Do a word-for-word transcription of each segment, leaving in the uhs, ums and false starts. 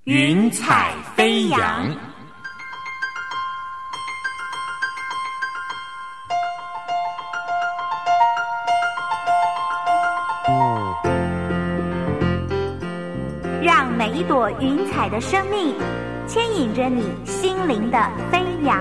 云彩飞扬。 让每一朵云彩的生命牵引着你心灵的飞扬。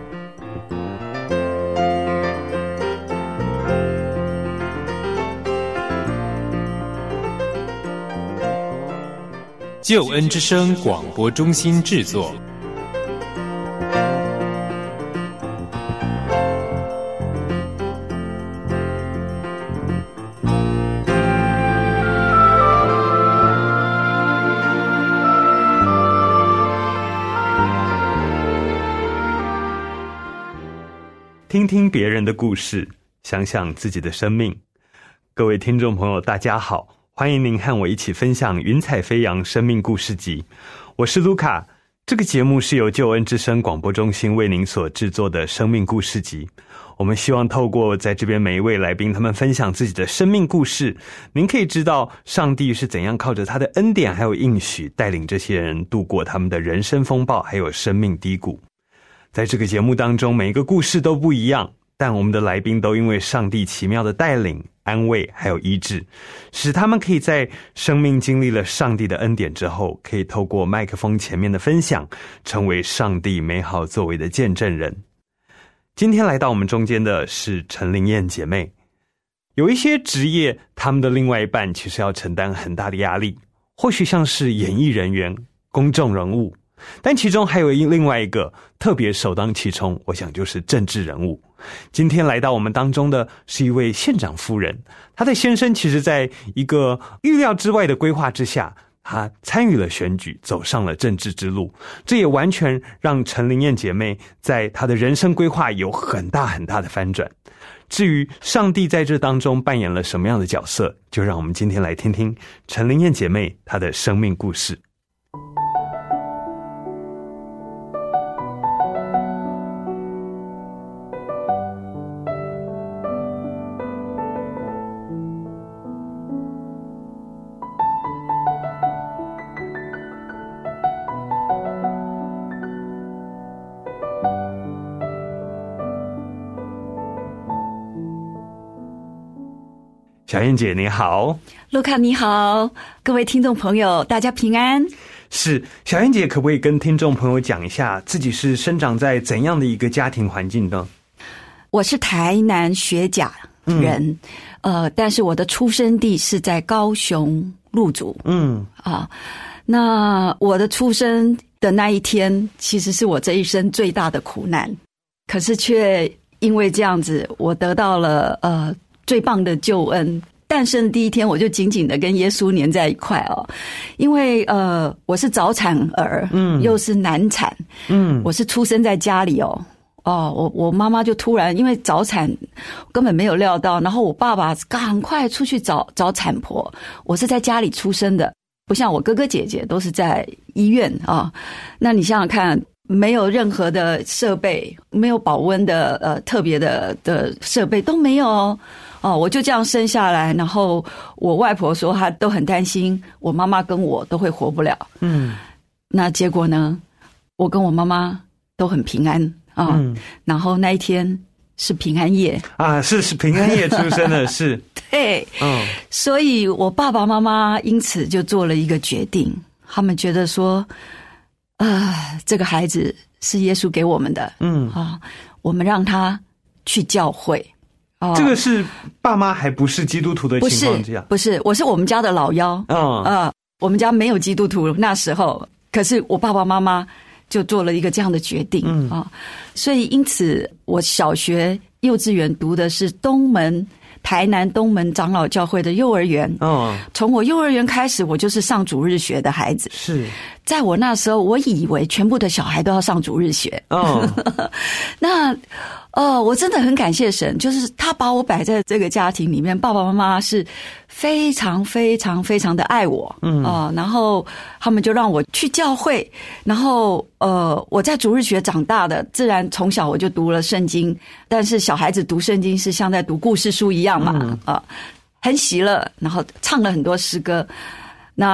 救恩之声广播中心制作。 听听别人的故事，想想自己的生命。各位听众朋友大家好，欢迎您和我一起分享云彩飞扬生命故事集。我是卢卡，这个节目是由救恩之声广播中心为您所制作的生命故事集。我们希望透过在这边每一位来宾他们分享自己的生命故事，您可以知道上帝是怎样靠着他的恩典还有应许带领这些人度过他们的人生风暴还有生命低谷。在这个节目当中，每一个故事都不一样，但我们的来宾都因为上帝奇妙的带领、安慰还有医治，使他们可以在生命经历了上帝的恩典之后，可以透过麦克风前面的分享，成为上帝美好作为的见证人。今天来到我们中间的是陈灵燕姐妹。有一些职业，他们的另外一半其实要承担很大的压力，或许像是演艺人员、公众人物，但其中还有另外一个特别首当其冲，我想就是政治人物。今天来到我们当中的是一位县长夫人，她的先生其实在一个预料之外的规划之下，她参与了选举，走上了政治之路。这也完全让陈灵燕姐妹在她的人生规划有很大很大的翻转。至于上帝在这当中扮演了什么样的角色，就让我们今天来听听陈灵燕姐妹她的生命故事。小燕姐你好。 卢卡你好，各位听众朋友大家平安。 是，小燕姐可不可以跟听众朋友讲一下自己是生长在怎样的一个家庭环境呢？ 我是台南学甲人、嗯、呃，但是我的出生地是在高雄鹿竹。嗯啊，那我的出生的那一天其实是我这一生最大的苦难，可是却因为这样子我得到了呃最棒的救恩。诞生第一天我就紧紧的跟耶稣黏在一块哦，因为呃我是早产儿，嗯，又是难产，嗯，我是出生在家里哦，哦，我我妈妈就突然因为早产根本没有料到，然后我爸爸赶快出去找找产婆，我是在家里出生的，不像我哥哥姐姐都是在医院啊、哦。那你想想看，没有任何的设备，没有保温的呃特别的的设备都没有哦。哦，我就这样生下来，然后我外婆说她都很担心我妈妈跟我都会活不了。嗯，那结果呢，我跟我妈妈都很平安啊、哦嗯。然后那一天是平安夜啊，是是平安夜出生的，是。 对，嗯，所以我爸爸妈妈因此就做了一个决定，他们觉得说，啊、呃，这个孩子是耶稣给我们的，嗯啊、哦，我们让他去教会。 哦、这个是爸妈还不是基督徒的情况之下， 不是，不是，我是我们家的老幺，嗯、哦，呃，我们家没有基督徒那时候，可是我爸爸妈妈就做了一个这样的决定，嗯啊、哦，所以因此我小学、幼稚园读的是东门台南东门长老教会的幼儿园，哦，从我幼儿园开始，我就是上主日学的孩子， 是在我那时候，我以为全部的小孩都要上主日学，哦，那。哦，我真的很感谢神，就是他把我摆在这个家庭里面，爸爸妈妈是非常非常非常的爱我，嗯啊、呃，然后他们就让我去教会，然后呃，我在主日学长大的，自然从小我就读了圣经，但是小孩子读圣经是像在读故事书一样嘛，啊、嗯呃，很喜乐，然后唱了很多诗歌。那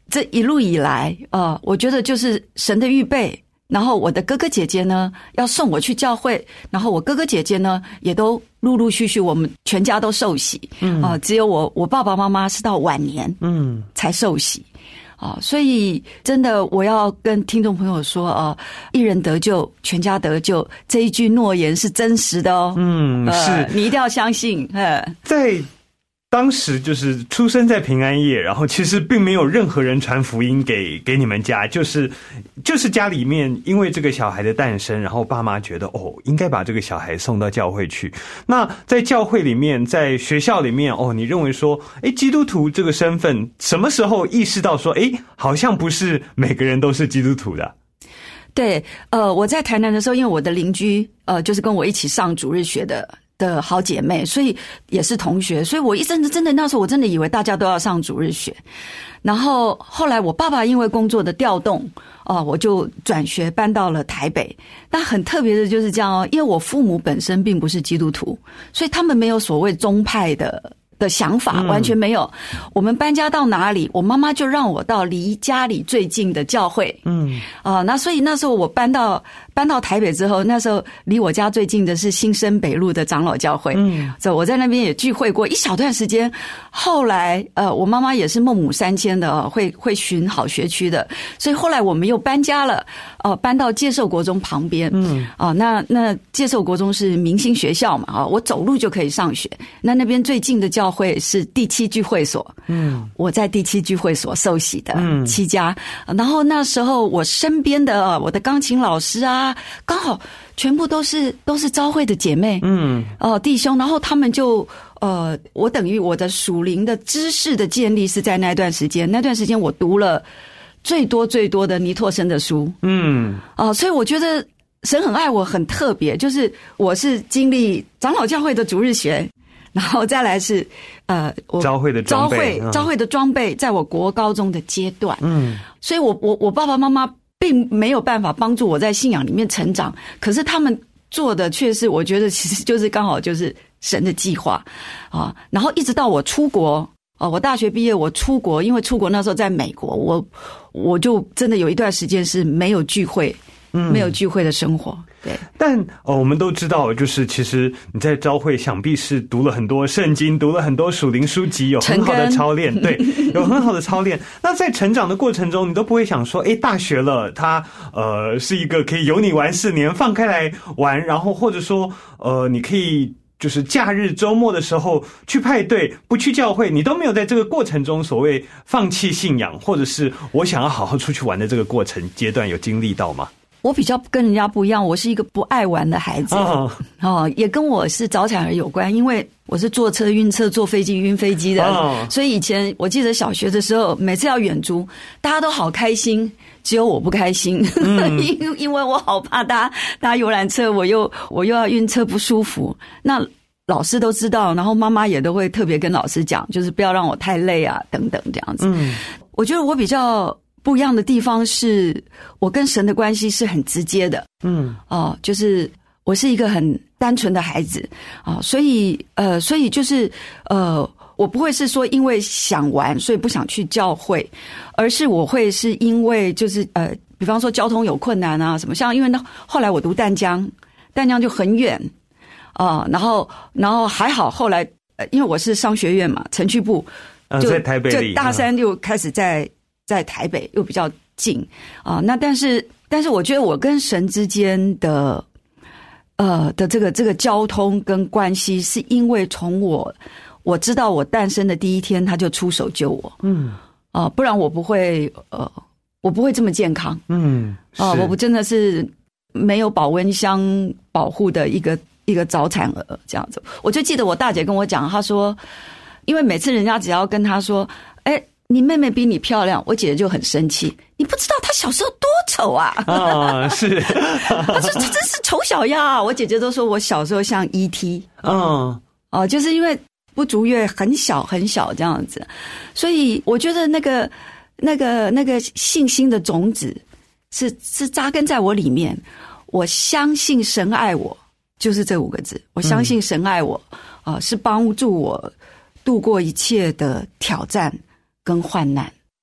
这一路以来，呃，我觉得就是神的预备。然后我的哥哥姐姐呢，要送我去教会，然后我哥哥姐姐呢，也都陆陆续续，我们全家都受洗。嗯，啊、呃，只有我我爸爸妈妈是到晚年，嗯，才受洗。啊、呃，所以真的，我要跟听众朋友说啊、呃，一人得救，全家得救，这一句诺言是真实的哦。 嗯，是、 呃，你一定要相信。呃， 在当时就是出生在平安夜，然后其实并没有任何人传福音给给你们家，就是就是家里面因为这个小孩的诞生，然后爸妈觉得哦，应该把这个小孩送到教会去。那在教会里面，在学校里面，哦，你认为说，诶，基督徒这个身份，什么时候意识到说，诶，好像不是每个人都是基督徒的？ 对，呃，我在台南的时候，因为我的邻居，呃，就是跟我一起上主日学的。的好姐妹，所以也是同学，所以我一阵子真的那时候我真的以为大家都要上主日学，然后后来我爸爸因为工作的调动，哦、呃，我就转学搬到了台北。那很特别的就是这样哦，因为我父母本身并不是基督徒，所以他们没有所谓宗派的的想法，完全没有。嗯、我们搬家到哪里，我妈妈就让我到离家里最近的教会。嗯，啊、呃，那所以那时候我搬到。搬到台北之后，那时候离我家最近的是新生北路的长老教会，嗯，所以我在那边也聚会过一小段时间。后来，呃，我妈妈也是孟母三迁的啊，会会巡好学区的，所以后来我们又搬家了，哦、呃，搬到介寿国中旁边，嗯，啊、呃，那那介寿国中是明星学校嘛，啊，我走路就可以上学。那那边最近的教会是第七聚会所，嗯，我在第七聚会所受洗的，嗯，七家。然后那时候我身边的我的钢琴老师啊。刚好全部都是都是召会的姐妹，嗯，哦、呃、弟兄，然后他们就呃，我等于我的属灵的知识的建立是在那段时间，那段时间我读了最多最多的尼托生的书，嗯，哦、呃，所以我觉得神很爱我，很特别，就是我是经历长老教会的主日学。然后再来是，呃，我召会的装备， 召会召会的装备，在我国高中的阶段，嗯，所以我我我爸爸妈妈并没有办法帮助我在信仰里面成长，可是他们做的却是我觉得其实就是刚好就是神的计划啊。然后一直到我出国哦，我大学毕业我出国，因为出国那时候在美国，我我就真的有一段时间是没有聚会。嗯，没有聚会的生活，对。 但哦，我们都知道，就是其实你在召会，想必是读了很多圣经，读了很多属灵书籍，有很好的操练，对，有很好的操练。那在成长的过程中，你都不会想说，哎，大学了，它呃是一个可以由你玩四年，放开来玩，然后或者说呃，你可以。就是假日周末的时候去派对，不去教会，你都没有在这个过程中所谓放弃信仰，或者是我想要好好出去玩的这个过程阶段有经历到吗？ 我比较跟人家不一样，我是一个不爱玩的孩子，哦，哦也跟我是早产儿有关，因为我是坐车晕车，坐飞机晕飞机的，哦，所以以前我记得小学的时候，每次要远足，大家都好开心，只有我不开心，嗯，因因为我好怕搭搭游览车，我又我又要晕车不舒服，那老师都知道，然后妈妈也都会特别跟老师讲，就是不要让我太累啊，等等这样子。嗯，我觉得我比较不一样的地方是，我跟神的关系是很直接的。嗯，哦，呃，就是我是一个很单纯的孩子啊，呃，所以呃，所以就是呃，我不会是说因为想玩，所以不想去教会，而是我会是因为就是呃，比方说交通有困难啊什么，像因为呢，后来我读淡江，淡江就很远。啊，呃，然后，然后还好，后来，呃，因为我是商学院嘛，程序部，就， 呃、在台北里， 就大三就开始在在台北，又比较近啊，呃。那但是，但是我觉得我跟神之间的，呃的这个这个交通跟关系，是因为从我我知道我诞生的第一天，他就出手救我，嗯，啊，呃，不然我不会，呃，我不会这么健康，嗯，啊，呃，我不真的是没有保温箱保护的一个。一个早产儿这样子，我就记得我大姐跟我讲，她说，因为每次人家只要跟她说，哎，你妹妹比你漂亮，我姐姐就很生气。你不知道她小时候多丑啊！ 啊，是， 她说这真是丑小鸭啊！我姐姐都说我小时候像 E T， 嗯，哦，就是因为不足月很小很小这样子，所以我觉得那个那个那个信心的种子是是扎根在我里面，我相信神爱我。就是这五个字，我相信神爱我，啊、呃，是帮助我度过一切的挑战跟患难。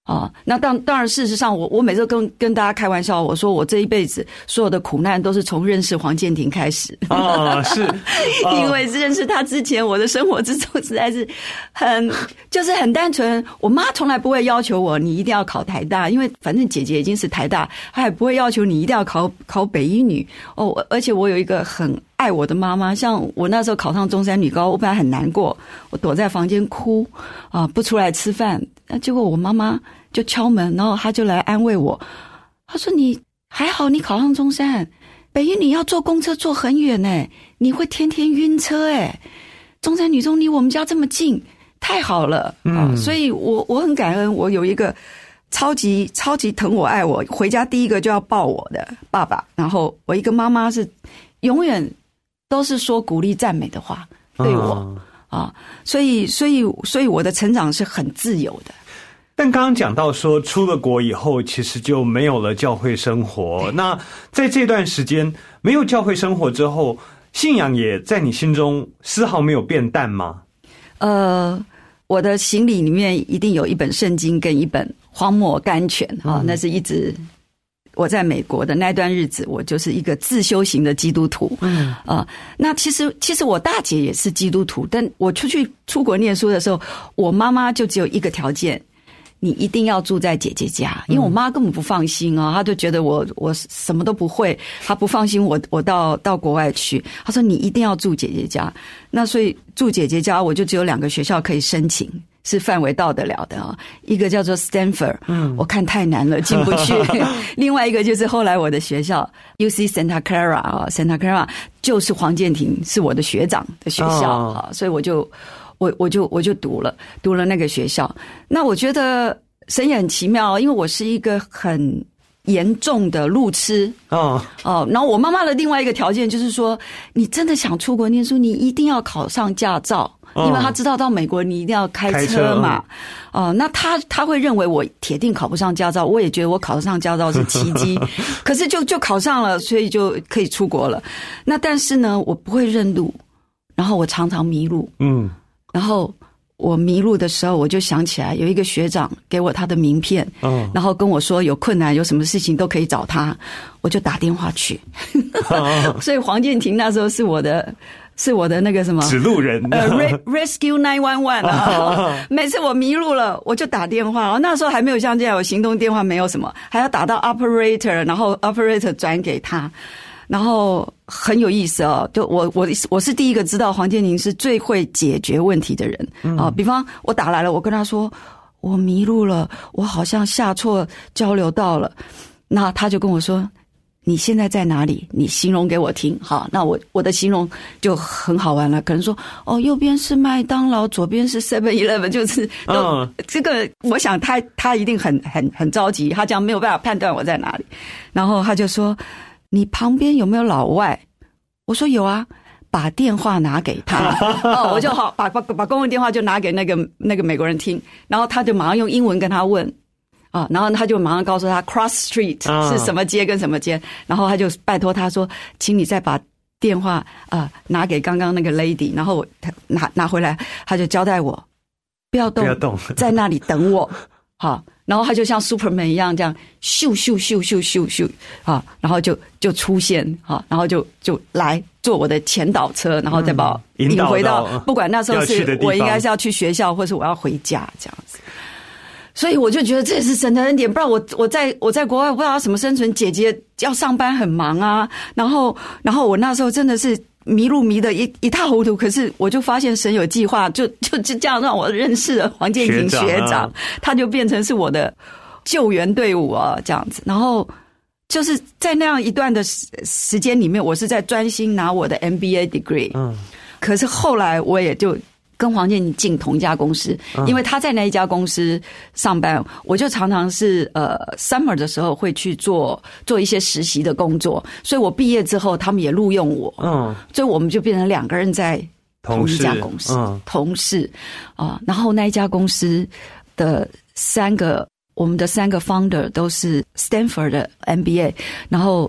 啊，那当当然，事实上我，我我每次跟跟大家开玩笑，我说我这一辈子所有的苦难都是从认识黄建庭开始啊，是，哦、 因为认识他之前，我的生活之中实在是很就是很单纯。我妈从来不会要求我你一定要考台大，因为反正姐姐已经是台大，她也不会要求你一定要考考北一女哦。而且我有一个很爱我的妈妈，像我那时候考上中山女高，我本来很难过，我躲在房间哭啊，不出来吃饭。那结果我妈妈就敲门，然后她就来安慰我。她说：“你还好，你考上中山，北一女要坐公车坐很远哎，你会天天晕车哎。中山女中离我们家这么近，太好了。”嗯、啊，所以我我很感恩，我有一个超级超级疼我爱我，回家第一个就要抱我的爸爸。然后我一个妈妈是永远都是说鼓励赞美的话对我。嗯啊，所以，所以，所以我的成长是很自由的。 但刚刚讲到说，出了国以后，其实就没有了教会生活。那在这段时间没有教会生活之后，信仰也在你心中丝毫没有变淡吗？ 呃，我的行李里面一定有一本圣经跟一本荒漠甘泉啊、嗯，那是一直。我在美国的那段日子，我就是一个自修型的基督徒。嗯啊、呃，那其实其实我大姐也是基督徒，但我出去出国念书的时候，我妈妈就只有一个条件，你一定要住在姐姐家，因为我妈根本不放心啊，她就觉得我我什么都不会，她不放心我我到到国外去，她说你一定要住姐姐家。那所以住姐姐家，我就只有两个学校可以申请。是范围到得了的啊，一个叫做 Stanford， 嗯，我看太难了，进不去。另外一个就是后来我的学校 U C Santa Clara 啊 ，Santa Clara 就是黄建庭是我的学长的学校啊，所以我就我我就我就读了读了那个学校。那我觉得神也很奇妙，因为我是一个很严重的路痴哦哦，然后我妈妈的另外一个条件就是说，你真的想出国念书，你一定要考上驾照。因为他知道到美国你一定要开车嘛，哦、呃，那他他会认为我铁定考不上驾照，我也觉得我考上驾照是奇迹，可是就就考上了，所以就可以出国了。那但是呢，我不会认路，然后我常常迷路，嗯，然后我迷路的时候，我就想起来有一个学长给我他的名片，嗯，然后跟我说有困难有什么事情都可以找他，我就打电话去，所以黄建庭那时候是我的。是我的那个什么指路人， 呃 ，Rescue 九一一啊！每次我迷路了，我就打电话。那时候还没有像这样有行动电话，没有什么，还要打到 operator， 然后 operator 转给他，然后很有意思哦。就我我我是第一个知道黄建庭是最会解决问题的人啊、嗯。比方我打来了，我跟他说我迷路了，我好像下错交流道了，那他就跟我说。你现在在哪里？你形容给我听。好，那我我的形容就很好玩了。可能说，哦，右边是麦当劳，左边是 seven eleven， 就是都、嗯、这个，我想他他一定很很很着急，他这样没有办法判断我在哪里。然后他就说，你旁边有没有老外？我说有啊，把电话拿给他。哦，我就好把把把公用电话就拿给那个那个美国人听，然后他就马上用英文跟他问。啊，然后他就马上告诉他 Cross Street 是什么街跟什么街，然后他就拜托他说，请你再把电话啊、呃、拿给刚刚那个 lady， 然后他拿拿回来，他就交代我不要动，不要动，在那里等我。好，然后他就像 Superman 一样这样咻咻咻咻咻咻啊，然后就就出现啊，然后就就来坐我的前导车，然后再把我引回到、嗯、不管那时候是我应该是要去学校，或是我要回家这样子。所以我就觉得这也是神的恩典，不然我我在我在国外我不知道什么生存。姐姐要上班很忙啊，然后然后我那时候真的是迷路迷得一一塌糊涂。可是我就发现神有计划，就就就这样让我认识了黄建庭学长，学长啊、他就变成是我的救援队伍啊，这样子。然后就是在那样一段的时间里面，我是在专心拿我的 M B A degree。嗯，可是后来我也就。跟黄建庭进同一家公司，因为他在那一家公司上班，我就常常是呃 summer 的时候会去做做一些实习的工作，所以我毕业之后他们也录用我，嗯，所以我们就变成两个人在同一家公司，嗯、同事啊、呃，然后那一家公司的三个我们的三个 founder 都是 Stanford 的 M B A， 然后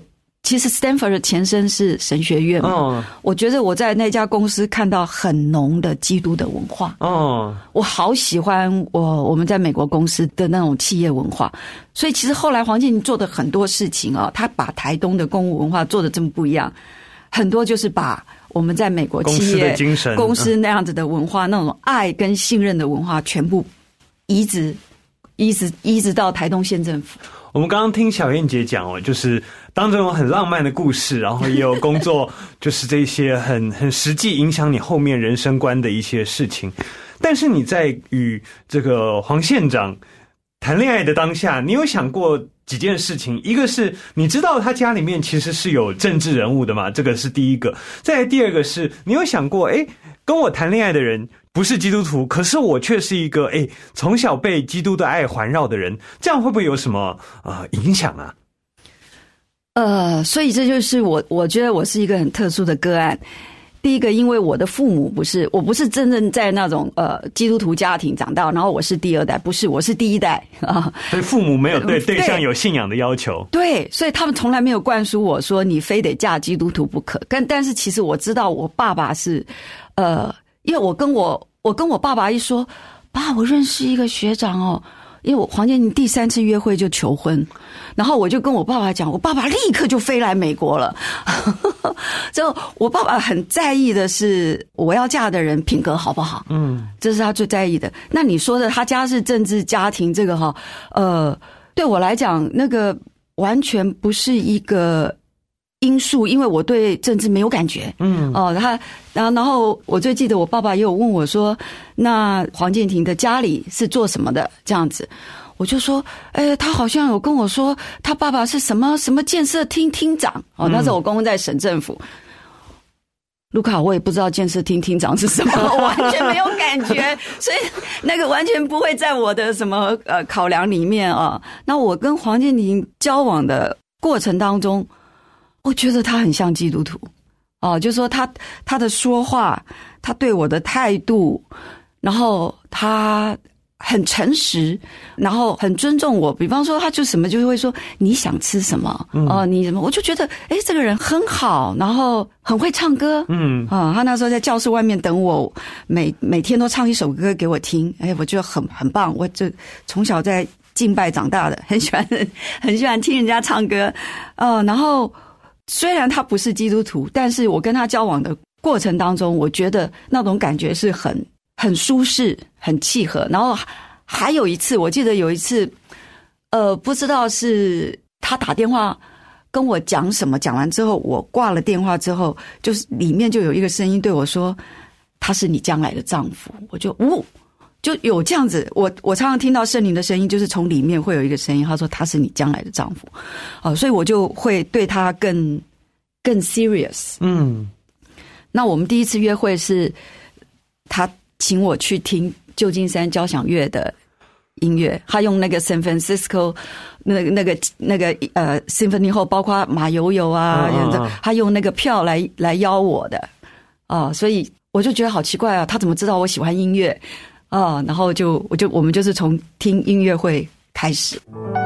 其实 Stanford 的前身是神学院嘛，哦，我觉得我在那家公司看到很浓的基督的文化。哦，我好喜欢我我们在美国公司的那种企业文化。所以其实后来黄健庭做的很多事情啊，他把台东的公务文化做得这么不一样，很多就是把我们在美国企业公司的精神、 公司那样子的文化，那种爱跟信任的文化，全部移植移植移植到台东县政府。 我们刚刚听小燕姐讲哦，就是当中有很浪漫的故事，然后也有工作，就是这些很很实际影响你后面人生观的一些事情。但是你在与这个黄县长谈恋爱的当下，你有想过几件事情？一个是你知道他家里面其实是有政治人物的嘛，这个是第一个。再来第二个是你有想过，诶，跟我谈恋爱的人不是基督徒，可是我却是一个诶从小被基督的爱环绕的人，这样会不会有什么呃影响啊？ 呃，所以这就是我我觉得我是一个很特殊的个案。第一个，因为我的父母不是，我不是真正在那种呃基督徒家庭长大，然后我是第二代，不是，我是第一代啊。 所以父母没有对对象有信仰的要求。 对，所以他们从来没有灌输我说你非得嫁基督徒不可。但但是其实我知道我爸爸是，呃，因为我跟我我跟我爸爸一说，爸，我认识一个学长哦。因为我黄健庭第三次约会就求婚，然后我就跟我爸爸讲，我爸爸立刻就飞来美国了。之后我爸爸很在意的是我要嫁的人品格好不好，嗯，这是他最在意的。那你说的他家是政治家庭，这个哈，呃，对我来讲，那个完全不是一个因素，因为我对政治没有感觉。嗯，哦，他，然后，然后我最记得我爸爸也有问我说，那黄健庭的家里是做什么的？这样子，我就说，哎，他好像有跟我说，他爸爸是什么什么建设厅厅长。哦，那时候我公公在省政府。嗯，卢卡，我也不知道建设厅厅长是什么，我完全没有感觉，所以那个完全不会在我的什么呃考量里面啊。那我跟黄健庭交往的过程当中，我觉得他很像基督徒，哦，就是说他他的说话，他对我的态度，然后他很诚实，然后很尊重我。比方说，他就什么就会说你想吃什么，嗯，哦，你什么，我就觉得哎，这个人很好，然后很会唱歌，嗯啊，他那时候在教室外面等我，每每天都唱一首歌给我听，哎，我觉得很很棒。我就从小在敬拜长大的，很喜欢很喜欢听人家唱歌，哦，然后。虽然他不是基督徒，但是我跟他交往的过程当中，我觉得那种感觉是很很舒适、很契合。然后还有一次，我记得有一次，呃，不知道是他打电话跟我讲什么，讲完之后，我挂了电话之后，就是里面就有一个声音对我说：“他是你将来的丈夫。”我就呜。就有这样子，我我常常听到圣灵的声音，就是从里面会有一个声音，他说他是你将来的丈夫，哦，所以我就会对他更更 serious。嗯，那我们第一次约会是他请我去听旧金山交响乐的音乐，他用那个 San Francisco 那个那个那个呃 Symphony Hall， 包括马友友啊，哦，他用那个票来来邀我的，哦，所以我就觉得好奇怪啊，他怎么知道我喜欢音乐？哦，然后就我就我们就是从听音乐会开始。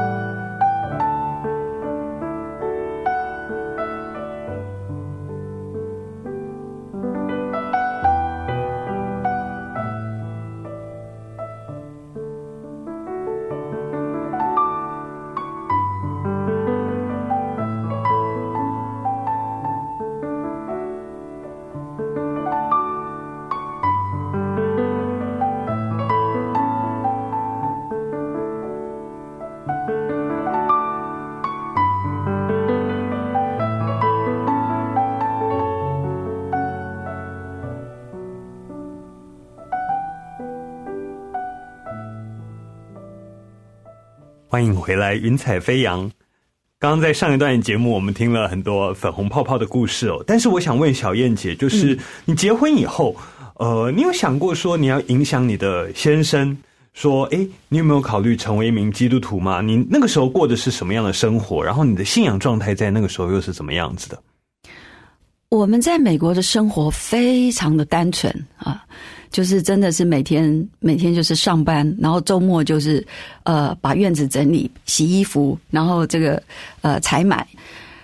欢迎回来，云彩飞扬。刚刚在上一段节目，我们听了很多粉红泡泡的故事哦。但是我想问小燕姐，就是你结婚以后，嗯、呃，你有想过说你要影响你的先生？说，诶，你有没有考虑成为一名基督徒嘛？你那个时候过的是什么样的生活？然后你的信仰状态在那个时候又是怎么样子的？ 我们在美国的生活非常的单纯啊。就是真的是每天每天就是上班，然后周末就是呃把院子整理、洗衣服，然后这个呃采买。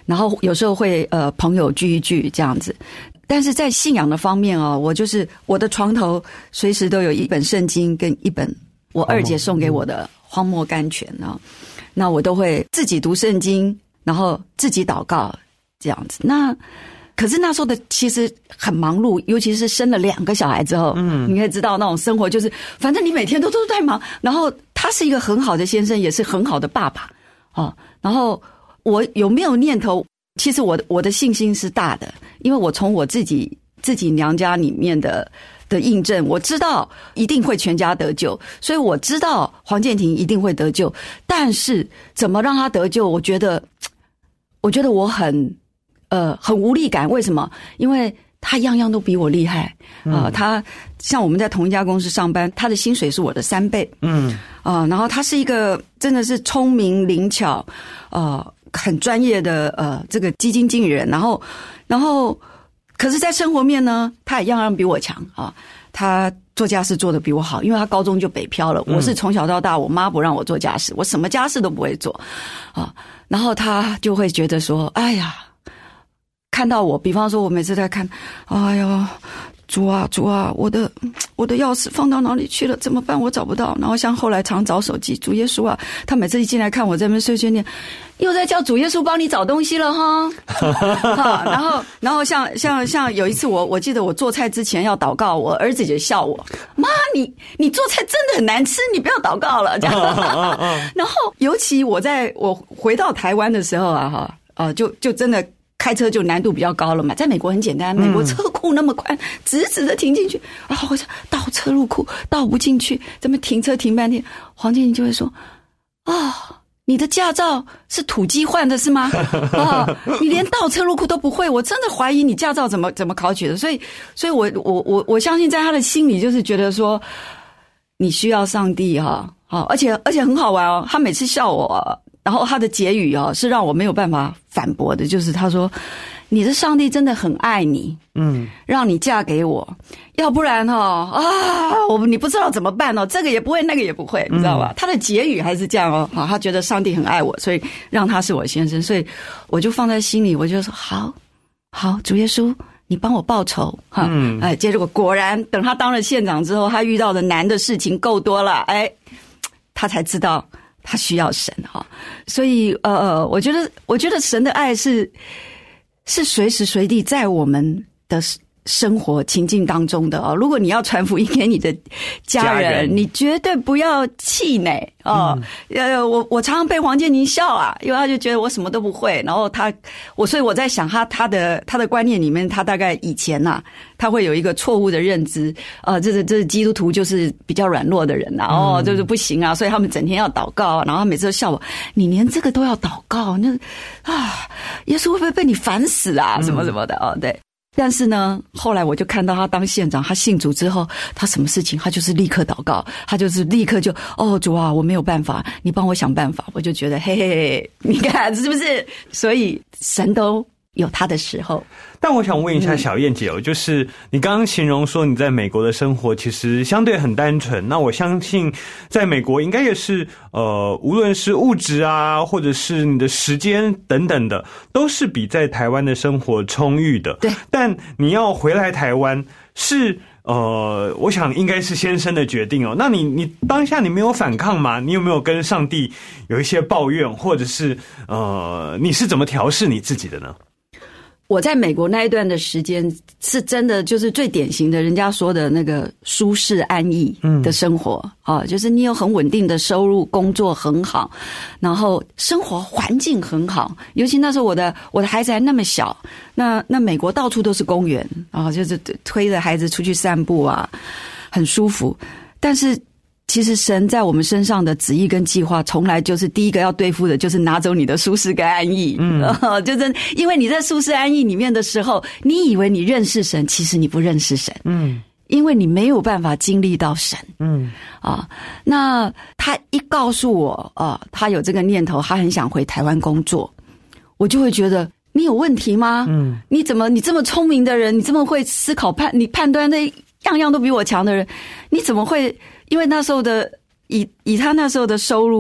然后有时候会呃朋友聚一聚这样子。但是在信仰的方面哦，我就是我的床头随时都有一本圣经跟一本我二姐送给我的荒漠甘泉啊、哦，那我都会自己读圣经，然后自己祷告这样子。那可是那时候的其实很忙碌，尤其是生了两个小孩之后，嗯，你可以知道那种生活就是，反正你每天都都在忙。然后他是一个很好的先生，也是很好的爸爸哦。然后我有没有念头？其实我我的信心是大的，因为我从我自己自己娘家里面的的印证，我知道一定会全家得救，所以我知道黄建庭一定会得救。但是怎么让他得救？我觉得，我觉得我很呃很无力感。为什么？因为他样样都比我厉害啊、呃！他像我们在同一家公司上班，他的薪水是我的三倍。嗯啊、呃，然后他是一个真的是聪明灵巧，呃。很专业的呃，这个基金经理人，然后，然后，可是，在生活面呢，他也样样比我强啊。他做家事做得比我好，因为他高中就北漂了。我是从小到大，我妈不让我做家事，我什么家事都不会做啊。然后他就会觉得说，哎呀，看到我，比方说，我每次在看，哎呦。主啊主啊，我的我的钥匙放到哪里去了？怎么办？我找不到。然后像后来常找手机，主耶稣啊，他每次一进来看我在那边碎碎念，又在叫主耶稣帮你找东西了哈。然后然后像像像有一次我我记得我做菜之前要祷告，我儿子就笑我，妈你你做菜真的很难吃，你不要祷告了这样。然后尤其我在我回到台湾的时候啊哈啊就就真的。开车就难度比较高了嘛，在美国很简单，美国车库那么宽，直直的停进去，然后我就倒车入库倒不进去，这么停车停半天，黄建庭就会说：“啊、哦，你的驾照是土鸡换的是吗？啊、哦，你连倒车入库都不会，我真的怀疑你驾照怎么怎么考取的。”所以，所以我我我我相信在他的心里就是觉得说，你需要上帝哈，好、哦，而且而且很好玩哦，他每次笑我。然后他的结语哦，是让我没有办法反驳的，就是他说：“你的上帝真的很爱你，嗯，让你嫁给我，要不然哦啊，我你不知道怎么办哦，这个也不会，那个也不会，你知道吧？”他的结语还是这样哦，好，他觉得上帝很爱我，所以让他是我先生，所以我就放在心里，我就说好，好，主耶稣，你帮我报仇哈，嗯，哎，结果果然等他当了县长之后，他遇到的难的事情够多了，哎，他才知道。他需要神哈，所以呃呃，我觉得我觉得神的爱是是随时随地在我们的生活情境当中的哦。如果你要传福音给你的家人，家人你绝对不要气馁哦。呃、嗯，我我常常被黄建庭笑啊，因为他就觉得我什么都不会，然后他我所以我在想他他的他的观念里面，他大概以前呐、啊，他会有一个错误的认知，呃，这是这是基督徒就是比较软弱的人呐、啊，哦，就是不行啊，所以他们整天要祷告，然后他每次都笑我，你连这个都要祷告，那啊，耶稣会不会被你烦死啊？什么什么的哦，对。但是呢，后来我就看到他当县长，他信主之后，他什么事情他就是立刻祷告，他就是立刻就哦主啊，我没有办法，你帮我想办法。我就觉得嘿嘿嘿，你看是不是？所以神都有他的时候。 但我想问一下小燕姐哦，就是你刚刚形容说你在美国的生活其实相对很单纯，那我相信在美国应该也是呃，无论是物质啊，或者是你的时间等等的，都是比在台湾的生活充裕的。 对， 但你要回来台湾是呃，我想应该是先生的决定哦。那你你当下你没有反抗吗？你有没有跟上帝有一些抱怨，或者是呃，你是怎么调试你自己的呢？ 我在美国那一段的时间是真的就是最典型的人家说的那个舒适安逸的生活、嗯、啊，就是你有很稳定的收入，工作很好，然后生活环境很好，尤其那时候我的我的孩子还那么小，那那美国到处都是公园啊，就是推着孩子出去散步啊，很舒服。但是其实神在我们身上的旨意跟计划，从来就是第一个要对付的，就是拿走你的舒适跟安逸。嗯，就是因为你在舒适安逸里面的时候，你以为你认识神，其实你不认识神。嗯，因为你没有办法经历到神。嗯，啊，那他一告诉我啊，他有这个念头，他很想回台湾工作，我就会觉得你有问题吗？嗯，你怎么你这么聪明的人，你这么会思考判，你判断那样样都比我强的人，你怎么会？因为那时候的以以他那时候的收入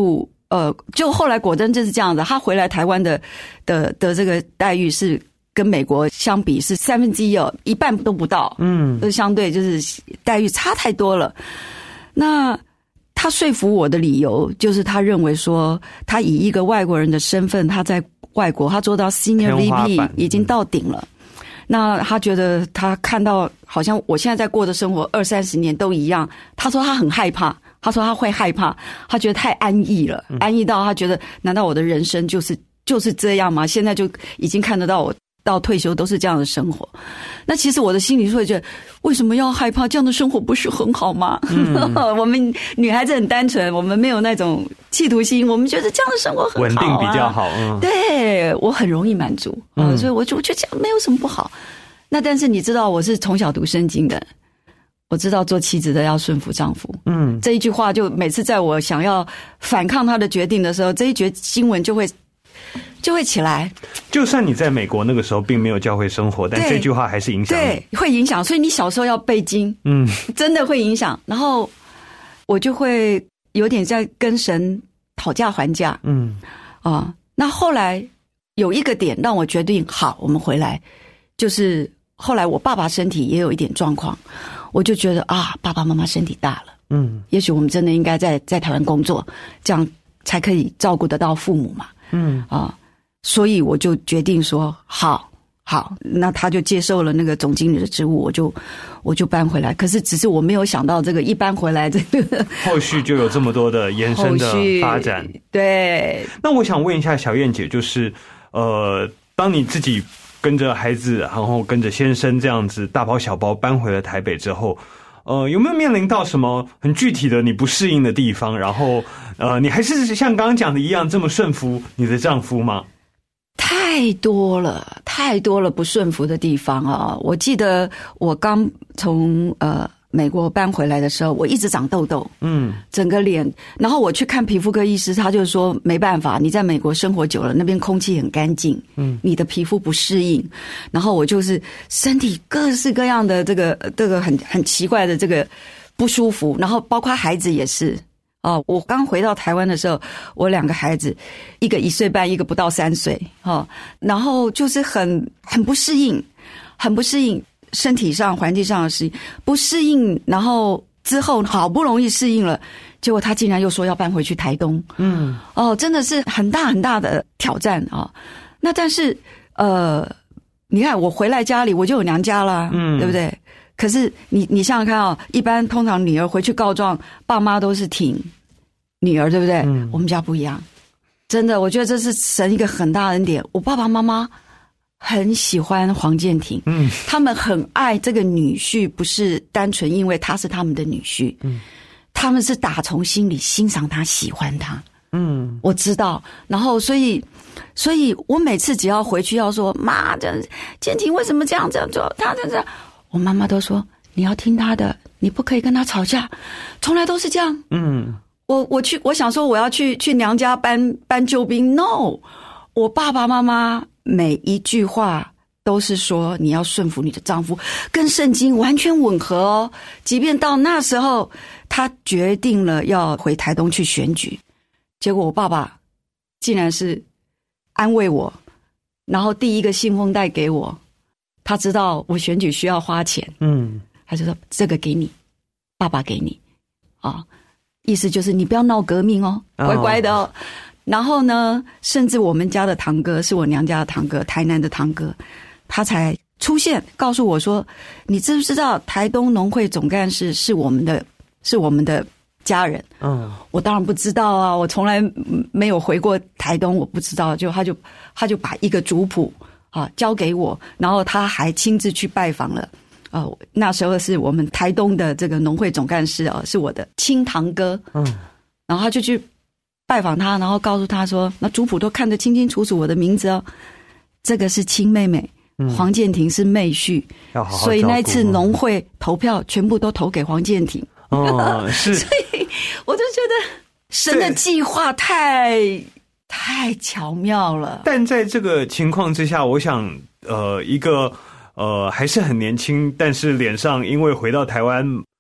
呃，就后来果真就是这样子，他回来台湾的的的这个待遇是跟美国相比是三分之一哦，一半都不到，嗯，就相对就是待遇差太多了。那他说服我的理由就是他认为说，他以一个外国人的身份，他在外国他做到 Senior V P 已经到顶了。那他觉得他看到好像我现在在过的生活二三十年都一样，他说他很害怕，他说他会害怕，他觉得太安逸了，安逸到他觉得难道我的人生就是就是这样吗？现在就已经看得到我到退休都是这样的生活。那其实我的心里会觉得，为什么要害怕？这样的生活不是很好吗？嗯、我们女孩子很单纯，我们没有那种企图心，我们觉得这样的生活很好、啊， 稳定比较好。嗯， 对，我很容易满足，嗯，嗯所以我就我觉得这样没有什么不好。那但是你知道，我是从小读圣经的，我知道做妻子的要顺服丈夫。嗯，这一句话就每次在我想要反抗他的决定的时候，这一节经文就会。就会起来。 就算你在美国那个时候并没有教会生活，但这句话还是影响你。 对，会影响。所以你小时候要背经，嗯，真的会影响。然后我就会有点在跟神讨价还价，嗯啊。那后来有一个点让我决定，好，我们回来，就是后来我爸爸身体也有一点状况，我就觉得啊，爸爸妈妈身体大了，嗯，也许我们真的应该在在台湾工作，这样才可以照顾得到父母嘛。嗯啊，所以我就决定说好好，那他就接受了那个总经理的职务，我就我就搬回来。可是只是我没有想到这个一搬回来，这个后续就有这么多的延伸的发展。 对， 那我想问一下小燕姐，就是呃，当你自己跟着孩子，然后跟着先生这样子大包小包搬回了台北之后，呃，有没有面临到什么很具体的你不适应的地方？然后，呃，你还是像刚刚讲的一样这么顺服你的丈夫吗？ 太多了，太多了不顺服的地方啊！我记得我刚从呃美国搬回来的时候，我一直长痘痘，嗯，整个脸。然后我去看皮肤科医师，他就说没办法，你在美国生活久了，那边空气很干净，嗯，你的皮肤不适应。然后我就是身体各式各样的这个这个很很奇怪的这个不舒服，然后包括孩子也是。哦，我刚回到台湾的时候，我两个孩子，一个一岁半，一个不到三岁，哦，然后就是很很不适应，很不适应，身体上、环境上的适应不适应，然后之后好不容易适应了，结果他竟然又说要搬回去台东，嗯，哦，真的是很大很大的挑战啊，哦。那但是呃，你看我回来家里我就有娘家啦，嗯，对不对？可是你你想想看啊，哦，一般通常女儿回去告状，爸妈都是挺女儿，对不对？嗯，我们家不一样，真的，我觉得这是神一个很大的恩典。我爸爸妈妈很喜欢黄建庭，嗯，他们很爱这个女婿，不是单纯因为他是他们的女婿，嗯，他们是打从心里欣赏他，喜欢他，嗯，我知道。然后，所以，所以我每次只要回去要说妈，这建庭为什么这样这样做？他这样，我妈妈都说你要听他的，你不可以跟他吵架，从来都是这样，嗯。我我去，我想说我要去去娘家搬搬救兵 ，no， 我爸爸妈妈每一句话都是说你要顺服你的丈夫，跟圣经完全吻合哦。即便到那时候，他决定了要回台东去选举，结果我爸爸竟然是安慰我，然后第一个信封带给我，他知道我选举需要花钱，嗯，他就说这个给你，爸爸给你，啊。意思就是你不要闹革命哦，乖乖的哦。Oh. 然后呢，甚至我们家的堂哥是我娘家的堂哥，台南的堂哥，他才出现告诉我说：“你知不知道台东农会总干事是我们的，是我们的家人？”嗯， oh. 我当然不知道啊，我从来没有回过台东，我不知道。就他就他就把一个族谱啊交给我，然后他还亲自去拜访了。哦，那时候是我们台东的这个农会总干事哦，是我的亲堂哥。嗯，然后他就去拜访他，然后告诉他说，那族谱都看得清清楚楚我的名字哦，这个是亲妹妹，嗯，黄建庭是妹婿，要好好照顾。所以那次农会投票全部都投给黄建庭。哦，是，所以我就觉得神的计划太太巧妙了。 但在这个情况之下，我想，呃，一个。呃，还是很年轻，但是脸上因为回到台湾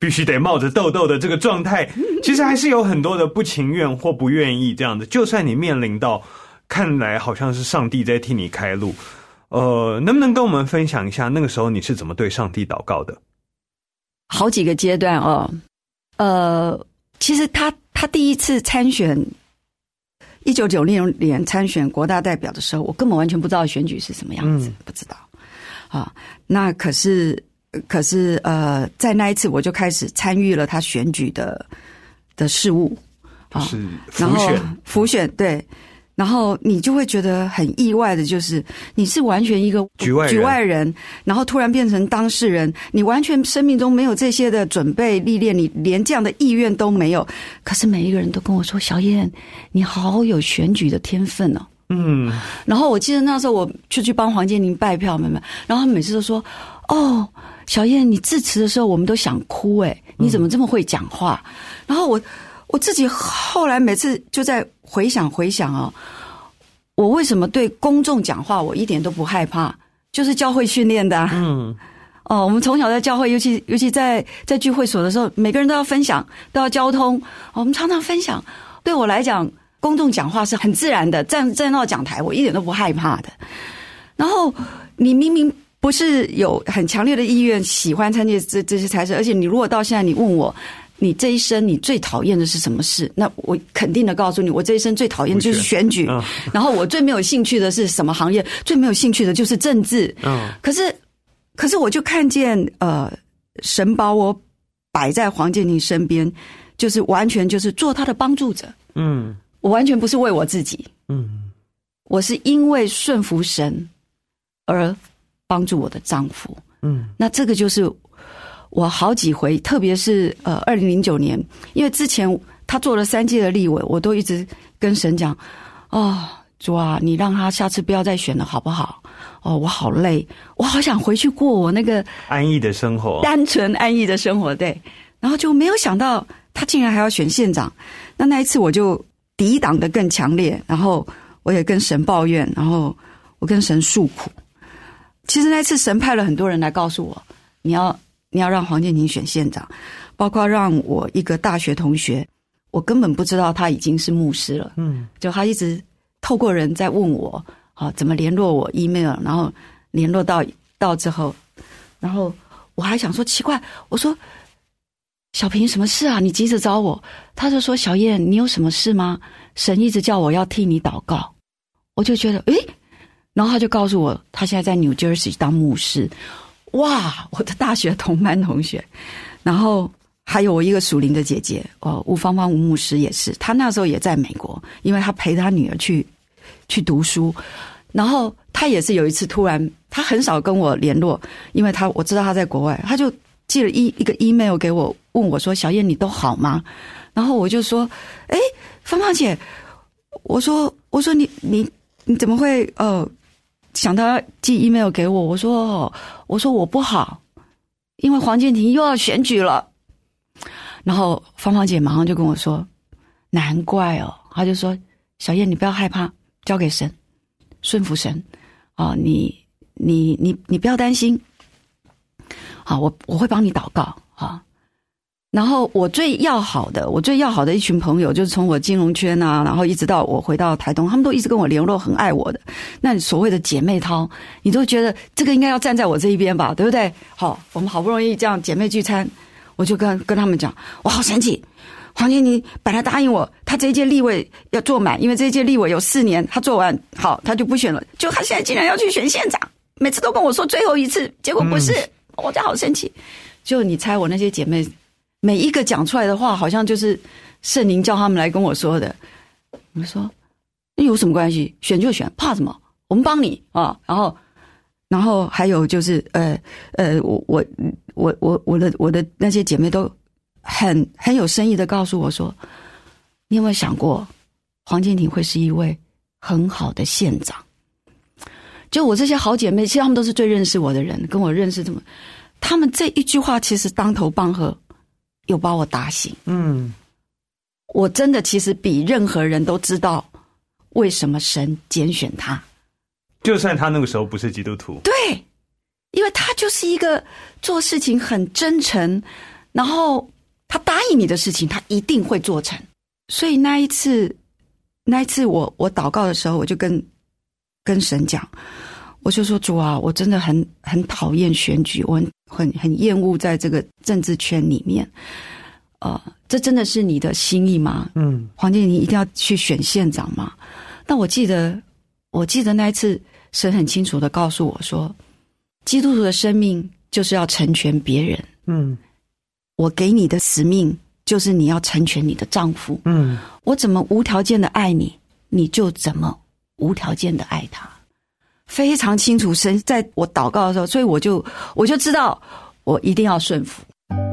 必须得冒着痘痘的这个状态，其实还是有很多的不情愿或不愿意这样的。就算你面临到看来好像是上帝在替你开路，呃，能不能跟我们分享一下那个时候你是怎么对上帝祷告的？ 好几个阶段哦，呃，其实他他第一次参选一九九六年参选国大代表的时候，我根本完全不知道选举是什么样子，嗯、不知道啊。那可是可是呃，在那一次我就开始参与了他选举的的事务， 就是辅选， 辅选对。然后你就会觉得很意外的，就是你是完全一个局外人， 局外人，然后突然变成当事人，你完全生命中没有这些的准备历练，你连这样的意愿都没有。可是每一个人都跟我说：“小燕，你好有选举的天分哦。”嗯。然后我记得那时候我就去帮黄健宁拜票，妹妹，然后他们每次都说：“哦，小燕，你致辞的时候我们都想哭，诶，你怎么这么会讲话？”嗯、然后我。我自己后来每次就在回想回想啊、哦，我为什么对公众讲话我一点都不害怕？就是教会训练的、啊。嗯，哦，我们从小在教会，尤其尤其在在聚会所的时候，每个人都要分享，都要交通。我们常常分享。对我来讲，公众讲话是很自然的，站站到讲台，我一点都不害怕的。然后你明明不是有很强烈的意愿喜欢参加这这些差事，而且你如果到现在你问我。你这一生你最讨厌的是什么事？那我肯定的告诉你，我这一生最讨厌的就是选举。嗯、然后我最没有兴趣的是什么行业？最没有兴趣的就是政治。嗯，可是，可是我就看见呃，神把我摆在黄健宁身边，就是完全就是做他的帮助者。嗯，我完全不是为我自己。嗯，我是因为顺服神而帮助我的丈夫。嗯，那这个就是。我好几回，特别是呃，二零零九年，因为之前他做了三届的立委，我都一直跟神讲，哦，主啊，你让他下次不要再选了，好不好？哦，我好累，我好想回去过我那个安逸的生活， 单纯安逸的生活，对。然后就没有想到他竟然还要选县长，那那一次我就抵挡得更强烈，然后我也跟神抱怨，然后我跟神诉苦。其实那次神派了很多人来告诉我，你要。你要让黄健宁选县长，包括让我一个大学同学，我根本不知道他已经是牧师了。嗯，就他一直透过人在问我，啊，怎么联络我 email， 然后联络到到之后，然后我还想说奇怪，我说小平什么事啊？你急着找我？他就说小燕，你有什么事吗？神一直叫我要替你祷告，我就觉得诶，然后他就告诉我，他现在在 New Jersey 当牧师。哇，我的大学同班同学，然后还有我一个属灵的姐姐，哦，吴芳芳吴牧师也是，她那时候也在美国，因为她陪她女儿去去读书，然后她也是有一次突然，她很少跟我联络，因为她我知道她在国外，她就寄了一一个 email 给我，问我说：“小燕，你都好吗？”然后我就说：“哎，芳芳姐，我说我说你你你怎么会呃？”想他寄 email 给我，我说我说我不好，因为黄健庭又要选举了。然后芳芳姐马上就跟我说，难怪哦，她就说小燕你不要害怕，交给神，顺服神啊、哦，你你你你不要担心，好，我我会帮你祷告啊。哦然后我最要好的，我最要好的一群朋友，就是从我金融圈啊，然后一直到我回到台东，他们都一直跟我联络，很爱我的。那你所谓的姐妹淘，你都觉得这个应该要站在我这一边吧，对不对？好，我们好不容易这样姐妹聚餐，我就跟跟他们讲，我好生气。黄健宁本来答应我，他这一届立委要做满，因为这一届立委有四年，他做完好他就不选了，就他现在竟然要去选县长，每次都跟我说最后一次，结果不是，嗯、我就好生气。就你猜我那些姐妹。每一个讲出来的话，好像就是圣灵叫他们来跟我说的。我说，那有什么关系？选就选，怕什么？我们帮你啊！然后，然后还有就是，呃呃，我我我我我的我的那些姐妹都很很有深意的告诉我说，你有没有想过，黄健庭会是一位很好的县长？就我这些好姐妹，其实她们都是最认识我的人，跟我认识这么，她们这一句话其实当头棒喝。又把我打醒。嗯，我真的其实比任何人都知道为什么神拣选他， 就算他那个时候不是基督徒。 对，因为他就是一个做事情很真诚， 然后他答应你的事情，他一定会做成。所以那一次，那一次我我祷告的时候，我就跟跟神讲，我就说主啊，我真的很很讨厌选举，我很很很厌恶在这个政治圈里面。呃，这真的是你的心意吗？嗯，黄建宁一定要去选县长吗？但我记得，我记得那一次，神很清楚的告诉我说，基督徒的生命就是要成全别人。嗯，我给你的使命就是你要成全你的丈夫。嗯，我怎么无条件的爱你，你就怎么无条件的爱他。非常清楚，神在我祷告的时候，所以我就我就知道，我一定要顺服。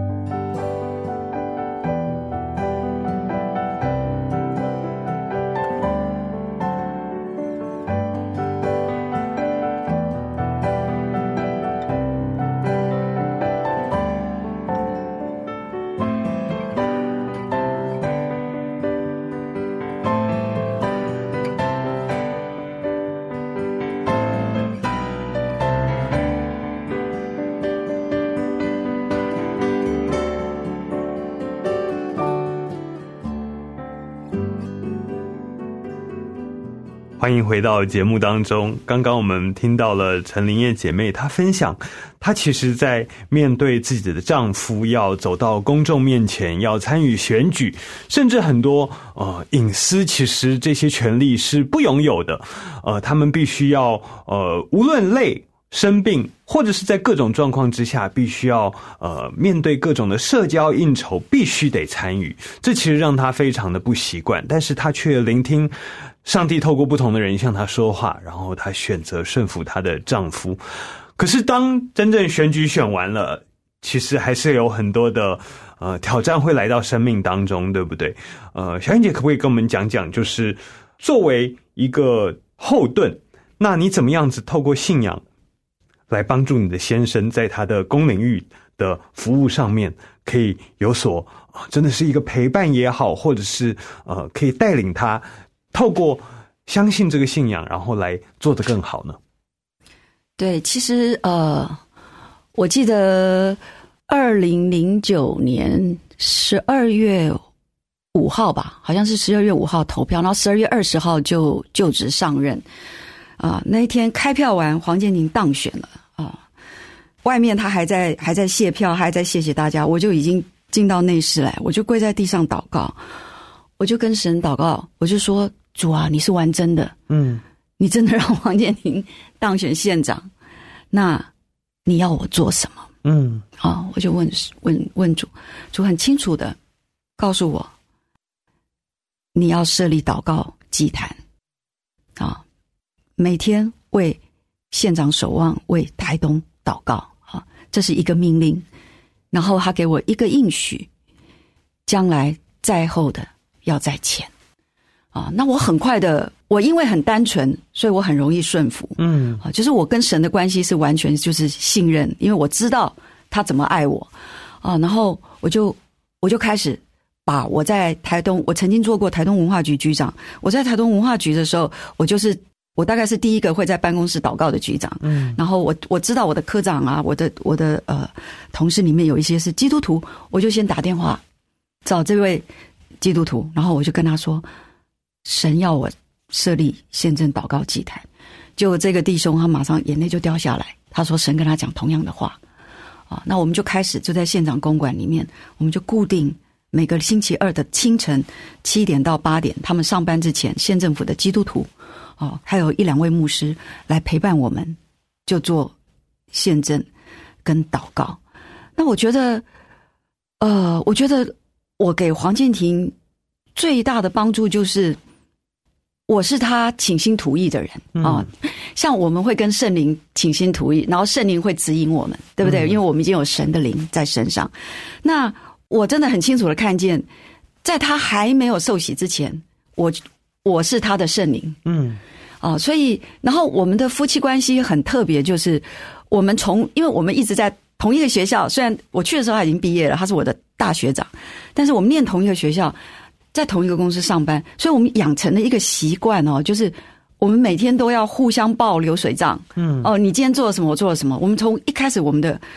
欢迎回到节目当中。刚刚我们听到了陈玲叶姐妹她分享，她其实在面对自己的丈夫要走到公众面前，要参与选举，甚至很多呃隐私，其实这些权利是不拥有的。呃，他们必须要呃无论累生病，或者是在各种状况之下，必须要呃面对各种的社交应酬，必须得参与。这其实让她非常的不习惯，但是她却聆听上帝透过不同的人向她说话，然后她选择顺服她的丈夫。可是当真正选举选完了，其实还是有很多的呃挑战会来到生命当中，对不对？呃，小燕姐可不可以跟我们讲讲，就是作为一个后盾，那你怎么样子透过信仰来帮助你的先生在他的公领域的服务上面可以有所真的是一个陪伴也好，或者是呃可以带领他透过相信这个信仰，然后来做得更好呢？ 对，其实呃，我记得二零零九年十二月五号吧，好像是十二月五号投票，然后十二月二十号就就职上任啊、呃。那一天开票完，黄建宁当选了啊、呃。外面他还在还在谢票，还在谢谢大家，我就已经进到内室来，我就跪在地上祷告，我就跟神祷告，我就说主啊，你是玩真的，嗯，你真的让黄建宁当选县长，那你要我做什么？嗯，啊，我就问问问主，主很清楚的告诉我，你要设立祷告祭坛，啊，每天为县长守望，为台东祷告，啊，这是一个命令。然后他给我一个应许，将来在后的要在前。啊，那我很快的，我因为很单纯，所以我很容易顺服。嗯，啊，就是我跟神的关系是完全就是信任，因为我知道他怎么爱我。啊，然后我就我就开始把我在台东，我曾经做过台东文化局局长。我在台东文化局的时候，我就是我大概是第一个会在办公室祷告的局长。嗯，然后我我知道我的科长啊，我的我的呃同事里面有一些是基督徒，我就先打电话找这位基督徒，然后我就跟他说，神要我设立县政祷告祭坛。结果这个弟兄他马上眼泪就掉下来，他说神跟他讲同样的话啊。那我们就开始就在县长公馆里面，我们就固定每个星期二的清晨七点到八点，他们上班之前，县政府的基督徒哦，还有一两位牧师来陪伴我们，就做县政跟祷告。那我觉得呃我觉得我给黄建庭最大的帮助就是我是他倾心吐意的人啊、嗯，像我们会跟圣灵倾心吐意，然后圣灵会指引我们，对不对？嗯、因为我们已经有神的灵在身上。那我真的很清楚的看见，在他还没有受洗之前，我我是他的圣灵，嗯，啊，所以然后我们的夫妻关系很特别，就是我们从因为我们一直在同一个学校，虽然我去的时候他已经毕业了，他是我的大学长，但是我们念同一个学校。在同一个公司上班，所以我们养成了一个习惯哦，就是我们每天都要互相报流水账。嗯，哦，你今天做了什么，我做了什么。我们从一开始我们的我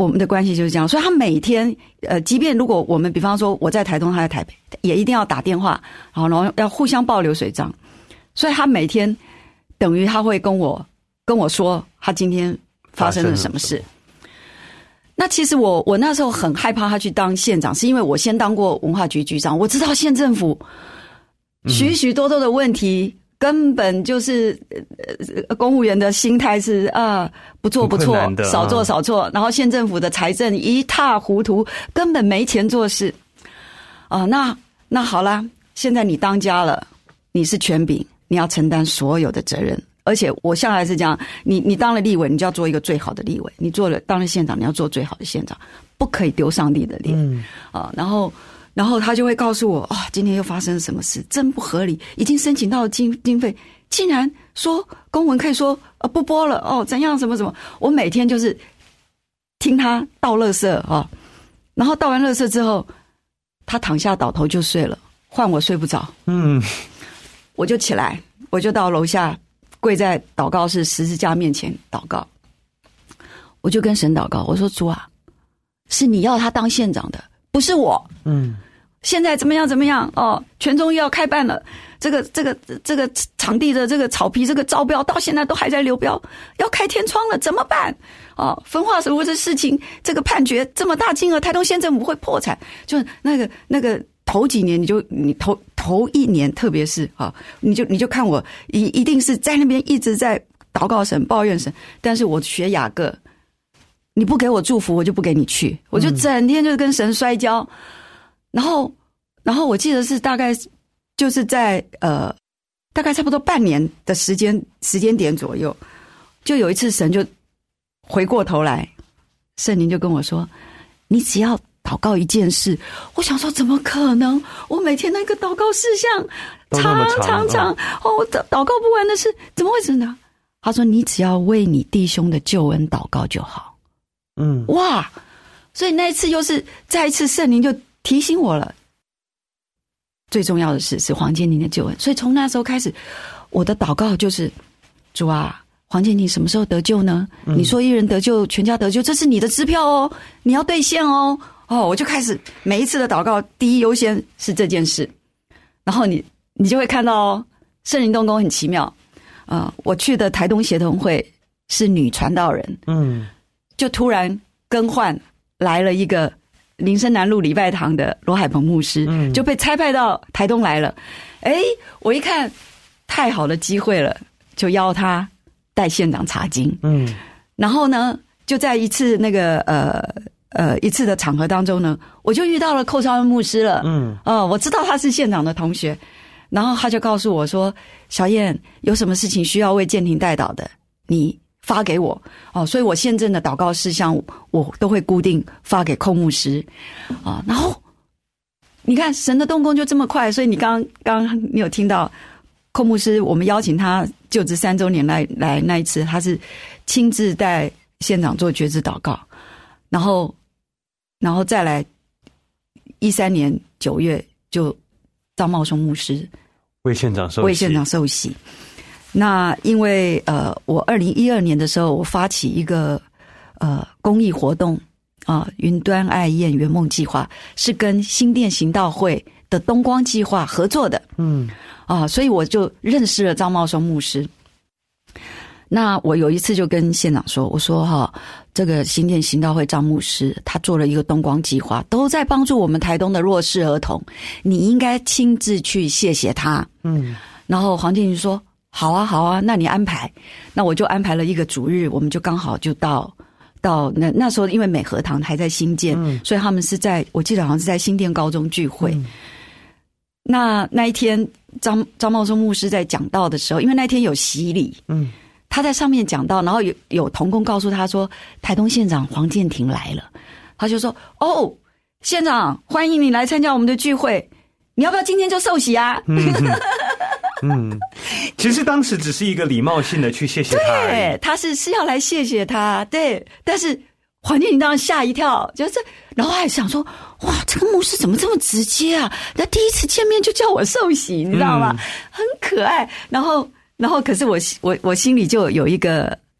我们的关系就是这样，所以他每天呃，即便如果我们比方说我在台东，他在台北，也一定要打电话，然后然后要互相报流水账，所以他每天等于他会跟我跟我说他今天发生了什么事。那其实我我那时候很害怕他去当县长，是因为我先当过文化局局长，我知道县政府许许多多的问题。嗯，根本就是呃，公务员的心态是啊，不做不错，少做少做，然后县政府的财政一塌糊涂，根本没钱做事啊。那那好啦，现在你当家了，你是权柄，你要承担所有的责任。而且我向来是这样，你你当了立委，你就要做一个最好的立委；你做了当了县长，你要做最好的县长，不可以丢上帝的脸、嗯、啊。然后。然后他就会告诉我啊、哦，今天又发生了什么事，真不合理，已经申请到了经经费，竟然说公文可以说呃不播了哦，怎样什么什么。我每天就是听他倒垃圾啊，然后倒完垃圾之后，他躺下倒头就睡了，换我睡不着，嗯，我就起来，我就到楼下跪在祷告室十字架面前祷告，我就跟神祷告，我说主啊，是你要他当县长的。不是我，嗯，现在怎么样怎么样哦？全中又要开办了，这个这个这个场地的这个草皮这个招标到现在都还在流标，要开天窗了，怎么办？哦，分化什么这事情，这个判决这么大金额，台东县政府会破产。就是那个那个头几年，你就你头头一年，特别是啊、哦，你就你就看我一一定是在那边一直在祷告神、抱怨神，但是我学雅各。你不给我祝福，我就不给你去，我就整天就跟神摔跤，嗯、然后，然后我记得是大概就是在呃，大概差不多半年的时间时间点左右，就有一次神就回过头来，圣灵就跟我说：“你只要祷告一件事。”我想说，怎么可能？我每天那个祷告事项长长长哦，我祷祷告不完的事，怎么会这样？他说：“你只要为你弟兄的救恩祷告就好。”嗯，哇！所以那一次又是再一次圣灵就提醒我了，最重要的事是黄建宁的救恩。所以从那时候开始，我的祷告就是：主啊，黄建宁什么时候得救呢？嗯、你说一人得救，全家得救，这是你的支票哦，你要兑现哦。哦，我就开始每一次的祷告，第一优先是这件事。然后你你就会看到哦，圣灵动工很奇妙啊、呃！我去的台东协同会是女传道人，嗯。就突然更换来了一个林森南路礼拜堂的罗海鹏牧师、嗯、就被差派到台东来了。诶，我一看太好的机会了，就邀他带县长查经。嗯，然后呢就在一次那个呃呃一次的场合当中呢，我就遇到了寇超恩牧师了。嗯，哦，我知道他是县长的同学，然后他就告诉我说：“小燕，有什么事情需要为建庭代祷的，你发给我哦，所以我现正的祷告事项我都会固定发给寇牧师啊。然后你看神的动工就这么快，所以你刚刚刚你有听到寇牧师，我们邀请他就职三周年来来那一次，他是亲自带县长做决志祷告，然后然后再来一三年九月就张茂松牧师为县长受洗， 为县长受洗。那因为呃，我二零一二年的时候，我发起一个呃公益活动啊，云端爱宴圆梦计划，是跟新店行道会的东光计划合作的，嗯啊，所以我就认识了张茂松牧师。那我有一次就跟县长说，我说哈，这个新店行道会张牧师他做了一个东光计划，都在帮助我们台东的弱势儿童，你应该亲自去谢谢他。嗯，然后黄建宁说。好啊，好啊，那你安排，那我就安排了一个主日，我们就刚好就到到那那时候，因为美和堂还在新建，嗯、所以他们是在我记得好像是在新店高中聚会。嗯、那那一天张张茂松牧师在讲道的时候，因为那天有洗礼，嗯，他在上面讲道，然后有有同工告诉他说，台东县长黄建庭来了，他就说：“哦，县长，欢迎你来参加我们的聚会，你要不要今天就受洗啊？”嗯嗯，其实当时只是一个礼貌性的去谢谢他， 对，他是是要来谢谢他，对，但是黄建宁当然吓一跳，就是，然后还想说，哇，这个牧师怎么这么直接啊？那第一次见面就叫我受洗，你知道吗？嗯、很可爱。然后，然后，可是我我我心里就有一个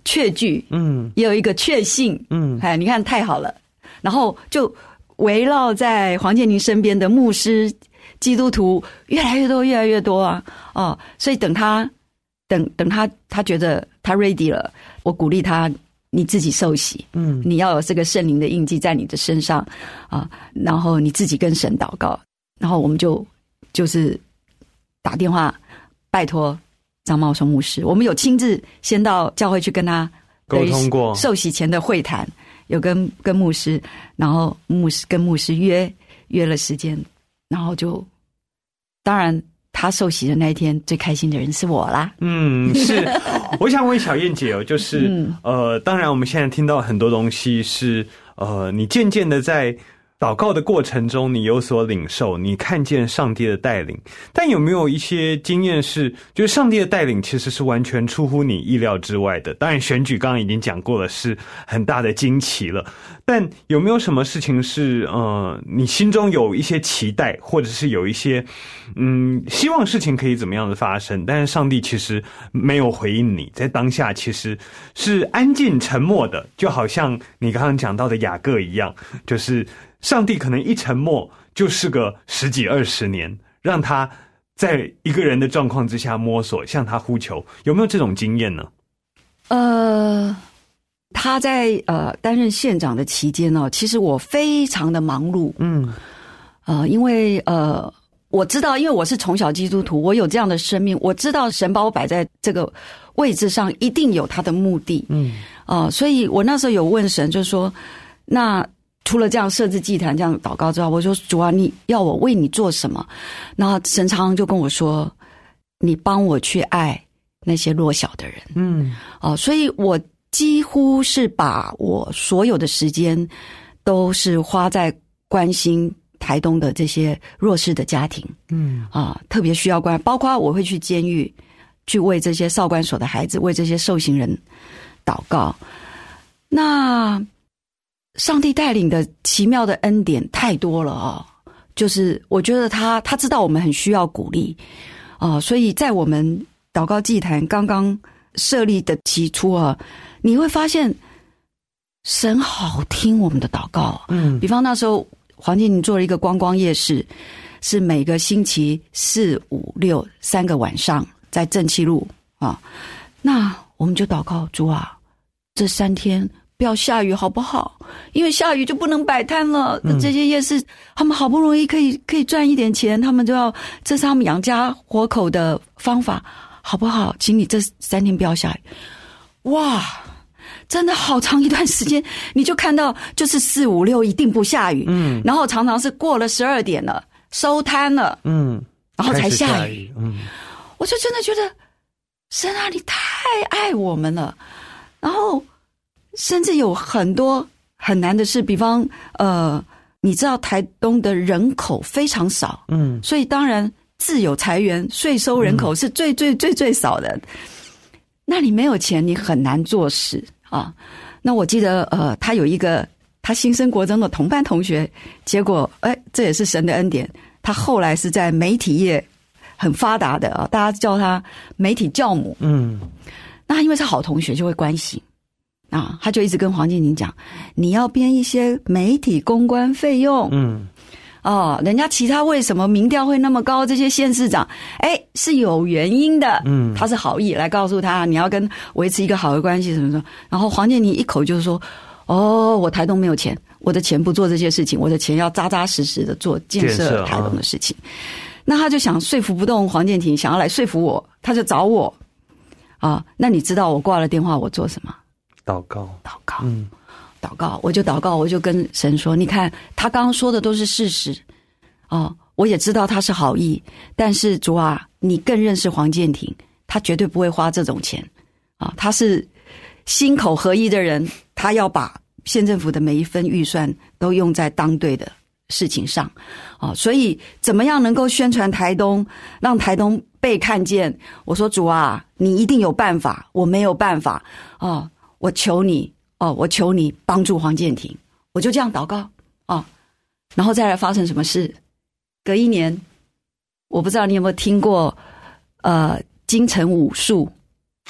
确据，嗯，也有一个确信，嗯，哎，你看太好了。然后就围绕在黄建庭身边的牧师、基督徒越来越多，越来越多啊，哦，所以等他，等等他，他觉得他 ready 了，我鼓励他。你自己受洗，嗯，你要有这个圣灵的印记在你的身上啊，然后你自己跟神祷告，然后我们就就是打电话拜托张茂松牧师，我们有亲自先到教会去跟他沟通过受洗前的会谈，有跟跟牧师，然后牧师跟牧师约约了时间，然后就当然。他受洗的那一天，最开心的人是我啦。 嗯，是。我想问小燕姐哦，就是、嗯、呃，当然我们现在听到很多东西是呃，你渐渐的在祷告的过程中，你有所领受，你看见上帝的带领。但有没有一些经验是，就是上帝的带领其实是完全出乎你意料之外的？当然，选举刚刚已经讲过了，是很大的惊奇了。但有没有什么事情是呃，你心中有一些期待，或者是有一些嗯，希望事情可以怎么样的发生，但是上帝其实没有回应你，在当下其实是安静沉默的，就好像你刚刚讲到的雅各一样，就是上帝可能一沉默就是个十几二十年，让他在一个人的状况之下摸索，向他呼求，有没有这种经验呢？ 呃，他在呃担任县长的期间呢、哦，其实我非常的忙碌，嗯，呃，因为呃我知道，因为我是从小基督徒，我有这样的生命，我知道神把我摆在这个位置上，一定有他的目的，嗯，啊、呃，所以我那时候有问神，就说那。除了这样设置祭坛这样祷告之外，我说主啊，你要我为你做什么？然后神常常就跟我说，你帮我去爱那些弱小的人。嗯，哦，所以我几乎是把我所有的时间都是花在关心台东的这些弱势的家庭。嗯，啊，特别需要关，包括我会去监狱去为这些少管所的孩子，为这些受刑人祷告。那上帝带领的奇妙的恩典太多了哦，就是我觉得他他知道我们很需要鼓励啊、呃，所以在我们祷告祭坛刚刚设立的起初啊，你会发现神好听我们的祷告。嗯，比方那时候黄建宁做了一个观光夜市，是每个星期四五六三个晚上在正气路啊，那我们就祷告主啊，这三天不要下雨好不好？因为下雨就不能摆摊了。嗯、这些夜市他们好不容易可以可以赚一点钱，他们就要这是他们养家活口的方法，好不好？请你这三天不要下雨。哇，真的好长一段时间，你就看到就是四五六一定不下雨，嗯，然后常常是过了十二点了，收摊了，嗯，然后才下雨，雨嗯，我就真的觉得神啊，你太爱我们了，然后。甚至有很多很难的事，比方呃，你知道台东的人口非常少，嗯，所以当然自有财源，税收人口是最最最最少的。嗯、那你没有钱，你很难做事啊。那我记得呃，他有一个他新生国中的同班同学，结果哎，这也是神的恩典，他后来是在媒体业很发达的啊，大家叫他媒体教母，嗯，那因为是好同学就会关心。啊，他就一直跟黄建宁讲，你要编一些媒体公关费用。嗯，哦，人家其他为什么民调会那么高？这些县市长，哎，是有原因的。嗯，他是好意来告诉他，你要跟维持一个好的关系什么什么。然后黄建宁一口就是说，哦，我台东没有钱，我的钱不做这些事情，我的钱要扎扎实实的做建设台东的事情。啊、那他就想说服不动黄建庭，想要来说服我，他就找我。啊，那你知道我挂了电话我做什么？ 祷告， 祷告，嗯，祷告，我就祷告，我就跟神说，你看他刚刚说的都是事实，哦，我也知道他是好意，但是主啊，你更认识黄建庭，他绝对不会花这种钱，啊，他是心口合一的人，他要把县政府的每一分预算都用在当对的事情上，啊，所以怎么样能够宣传台东，让台东被看见？我说主啊，你一定有办法，我没有办法，哦。我求你哦，我求你帮助黄建庭，我就这样祷告哦，然后再来发生什么事？隔一年，我不知道你有没有听过呃京城武术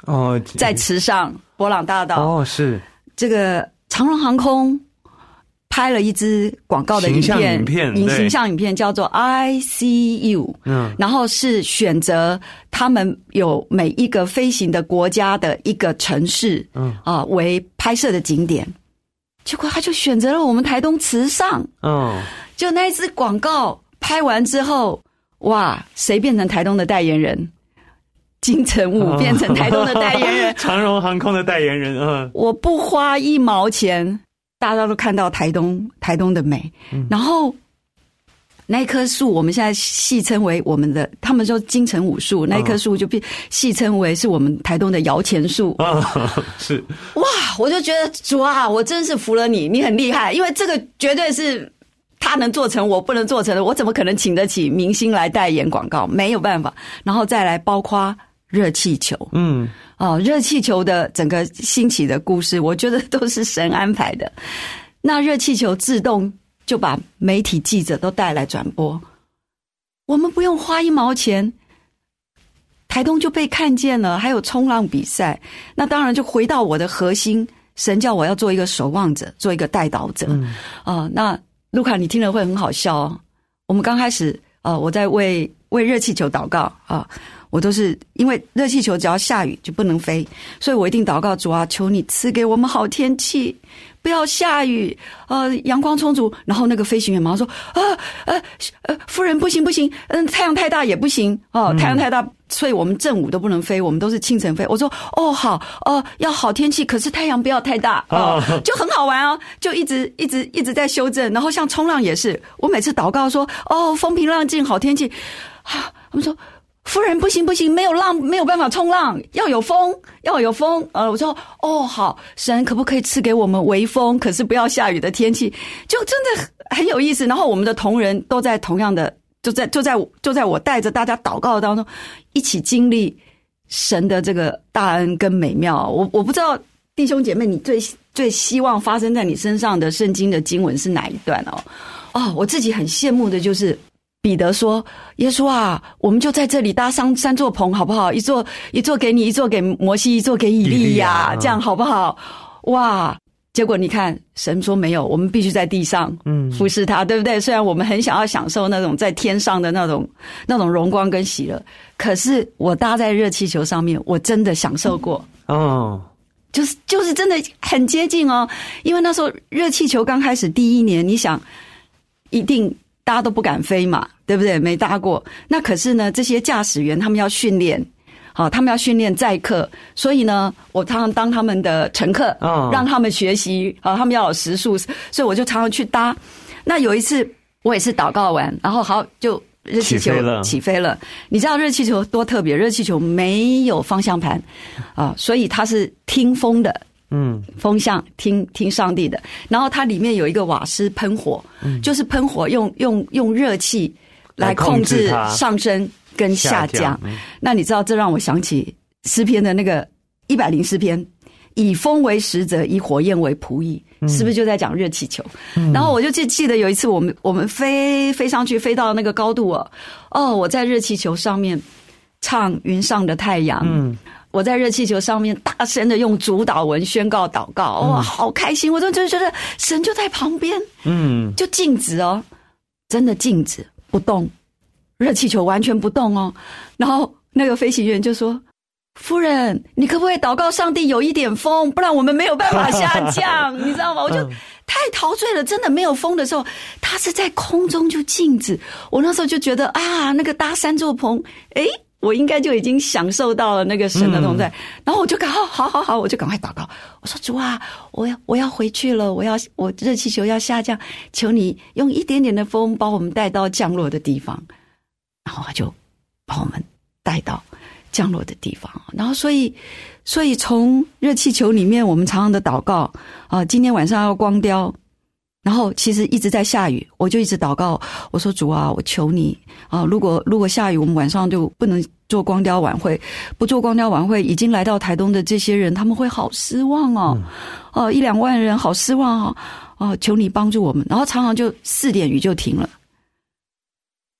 哦， 在池上伯朗大道哦，是这个长荣航空拍了一支广告的影片， 形象影片， 影形象影片叫做 I see you， 嗯，然后是选择他们有每一个飞行的国家的一个城市，嗯啊、呃、为拍摄的景点，结果他就选择了我们台东池上，嗯，就那一支广告拍完之后，哇，谁变成台东的代言人？金城武变成台东的代言人， 长荣航空的代言人，嗯， 我不花一毛钱。大家都看到台东台东的美，嗯、然后那一棵树我们现在戏称为我们的，他们说金城武树，那一棵树就变戏称为是我们台东的摇钱树。 啊，是哇，我就觉得主啊，我真是服了你，你很厉害，因为这个绝对是他能做成，我不能做成的，我怎么可能请得起明星来代言广告？没有办法，然后再来包括热气球，嗯。哦，热气球的整个兴起的故事，我觉得都是神安排的。那热气球自动就把媒体记者都带来转播，我们不用花一毛钱，台东就被看见了。还有冲浪比赛，那当然就回到我的核心，神叫我要做一个守望者，做一个带导者。嗯，啊、呃，那路卡你听了会很好笑哦。我们刚开始，呃，我在为为热气球祷告啊。呃我都是因为热气球只要下雨就不能飞，所以我一定祷告主啊，求你赐给我们好天气，不要下雨，呃，阳光充足。然后那个飞行员马上说，啊，呃，呃，夫人不行不行，嗯，太阳太大也不行哦，太阳太大，所以我们正午都不能飞，我们都是清晨飞。我说，哦，好，呃，要好天气，可是太阳不要太大，哦，就很好玩哦，就一直一直一直在修正。然后像冲浪也是，我每次祷告说，哦，风平浪静，好天气，啊，他们说。夫人不行不行，没有浪没有办法冲浪，要有风要有风。呃，我说哦好，神可不可以赐给我们微风，可是不要下雨的天气，就真的很有意思。然后我们的同仁都在同样的，就在就在就在我带着大家祷告当中，一起经历神的这个大恩跟美妙。我我不知道弟兄姐妹，你最最希望发生在你身上的圣经的经文是哪一段哦？哦，我自己很羡慕的就是。彼得说：“耶稣啊，我们就在这里搭三三座棚，好不好？一座一座给你，一座给摩西，一座给以利亚，这样好不好？哇！结果你看，神说没有，我们必须在地上，嗯，服侍他，对不对？虽然我们很想要享受那种在天上的那种那种荣光跟喜乐，可是我搭在热气球上面，我真的享受过哦，就是就是真的很接近哦。因为那时候热气球刚开始第一年，你想一定。”大家都不敢飞嘛，对不对？没搭过。那可是呢，这些驾驶员他们要训练，好，他们要训练载客，所以呢，我常常当他们的乘客，哦、让他们学习，好，他们要有时速，所以我就常常去搭。那有一次，我也是祷告完，然后好就热气球起飞了。起飞了。你知道热气球多特别？热气球没有方向盘啊，所以它是听风的。嗯，风向听听上帝的，然后它里面有一个瓦斯喷火，嗯、就是喷火用用用热气来控制上升跟下降。下降嗯、那你知道，这让我想起诗篇的那个一百零诗篇，以风为使者，以火焰为仆役，嗯、是不是就在讲热气球？嗯、然后我就记记得有一次我们我们飞飞上去，飞到那个高度哦，哦，我在热气球上面唱云上的太阳。嗯。我在热气球上面大声的用主祷文宣告祷告，哇，好开心！我就觉得神就在旁边，嗯，就静止哦，真的静止不动，热气球完全不动哦。然后那个飞行员就说：“夫人，你可不可以祷告上帝有一点风，不然我们没有办法下降，你知道吗？”我就太陶醉了，真的没有风的时候，它是在空中就静止。我那时候就觉得啊，那个搭三座棚，诶。我应该就已经享受到了那个神的同在，嗯、然后我就赶快，好好好，我就赶快祷告。我说主啊，我要我要回去了，我要我热气球要下降，求你用一点点的风把我们带到降落的地方。然后他就把我们带到降落的地方。然后所以所以从热气球里面，我们常常的祷告啊，今天晚上要光雕。然后其实一直在下雨，我就一直祷告，我说主啊，我求你啊，如果如果下雨，我们晚上就不能做光雕晚会，不做光雕晚会，已经来到台东的这些人，他们会好失望哦，哦、嗯，一两万人好失望哦，哦，求你帮助我们。然后常常就四点雨就停了，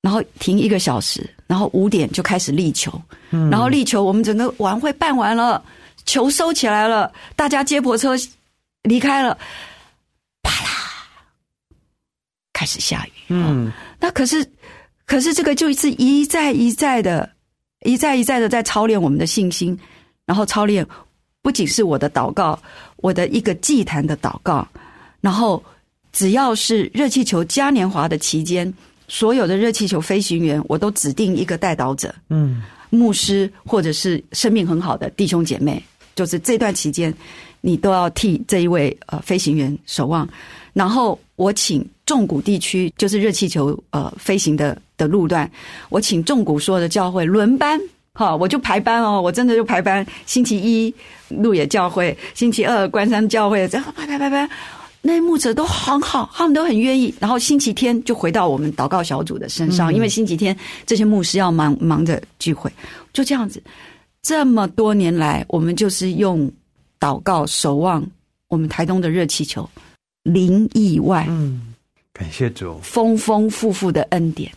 然后停一个小时，然后五点就开始立球，嗯、然后立球我们整个晚会办完了，球收起来了，大家接驳车离开了，啪啦，开始下雨。嗯，哦、那可是可是这个就是一再一再的一再一再的在操练我们的信心，然后操练不仅是我的祷告，我的一个祭坛的祷告，然后只要是热气球嘉年华的期间，所有的热气球飞行员我都指定一个带导者，嗯，牧师或者是生命很好的弟兄姐妹，就是这段期间你都要替这一位呃飞行员守望。然后我请纵谷地区，就是热气球呃飞行的的路段，我请纵谷所有的教会轮班，好，我就排班哦，我真的就排班，星期一鹿野教会，星期二关山教会，这样排排排排。那牧者都很好，他们都很愿意。然后星期天就回到我们祷告小组的身上，嗯、因为星期天这些牧师要忙忙着聚会，就这样子。这么多年来，我们就是用祷告守望我们台东的热气球，零意外。 嗯，感谢主， 丰丰富富的恩典。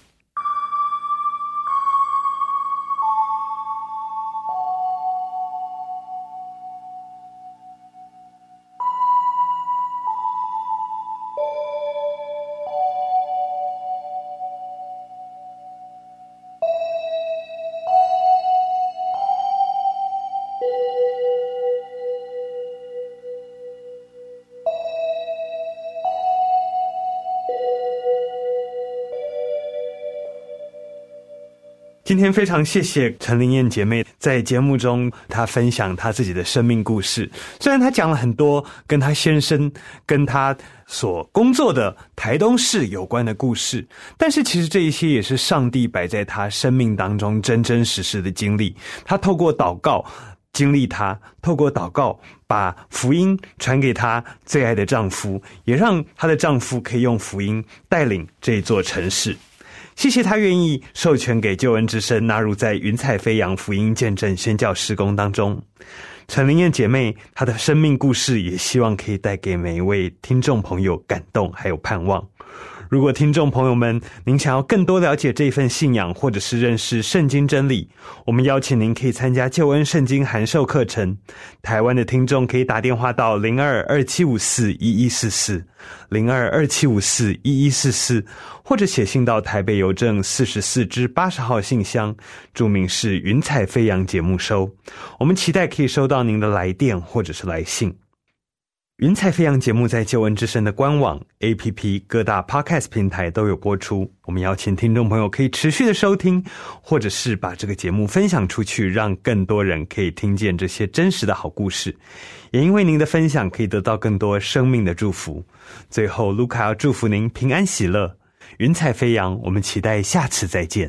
今天非常谢谢陈灵燕姐妹在节目中她分享她自己的生命故事。虽然她讲了很多跟她先生跟她所工作的台东市有关的故事，但是其实这一些也是上帝摆在她生命当中真真实实的经历。她透过祷告经历她，透过祷告把福音传给她最爱的丈夫，也让她的丈夫可以用福音带领这座城市。谢谢他愿意授权给救恩之声纳入在云彩飞扬福音见证宣教事工当中。陈灵燕姐妹她的生命故事也希望可以带给每一位听众朋友感动还有盼望。如果听众朋友们您想要更多了解这份信仰，或者是认识圣经真理，我们邀请您可以参加救恩圣经函授课程。台湾的听众可以打电话到零二二七五四一一四四 零二二七五四一一四四，或者写信到台北邮政四十四支八十号信箱，注明是云彩飞扬节目收。我们期待可以收到您的来电或者是来信。云彩飞扬节目在救恩之声的官网 A P P 各大 Podcast 平台都有播出，我们邀请听众朋友可以持续的收听，或者是把这个节目分享出去，让更多人可以听见这些真实的好故事。也因为您的分享可以得到更多生命的祝福。最后卢卡要祝福您平安喜乐，云彩飞扬，我们期待下次再见。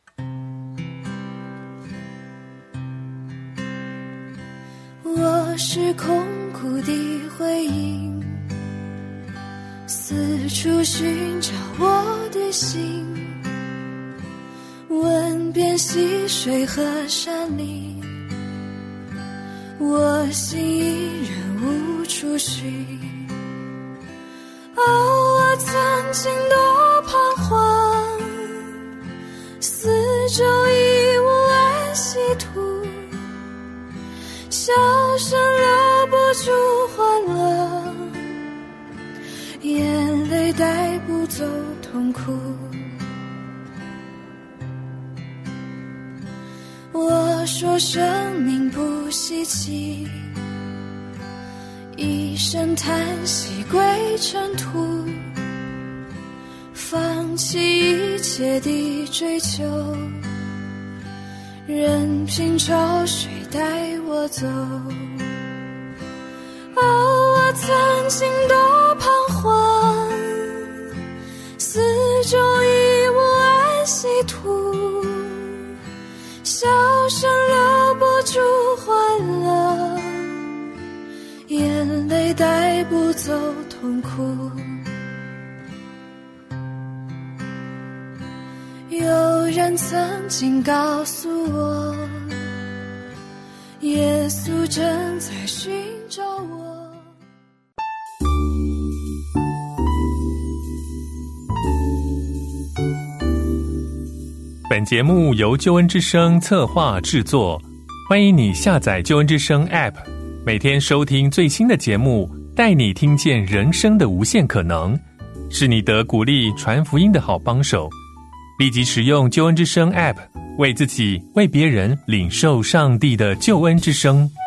我是空谷的回音，四处寻找我的心，问遍溪水和山林，我心依然无处寻。哦，我曾经多彷徨，四周已无安息土，笑声留不住欢乐，眼泪带不走痛苦。我说生命不稀奇，一声叹息归尘土，放弃一切的追求，任凭潮水带我走。哦，我曾经多彷徨，四周已无安息土，笑声留不住欢乐，眼泪带不走痛苦。有人曾经告诉我，耶稣正在寻找我。 节目由救恩之声策划制作，欢迎你下载救恩之声 App， 每天收听最新的节目，带你听见人生的无限可能，是你得鼓励传福音的好帮手。立即使用救恩之声 App， 为自己为别人领受上帝的救恩之声。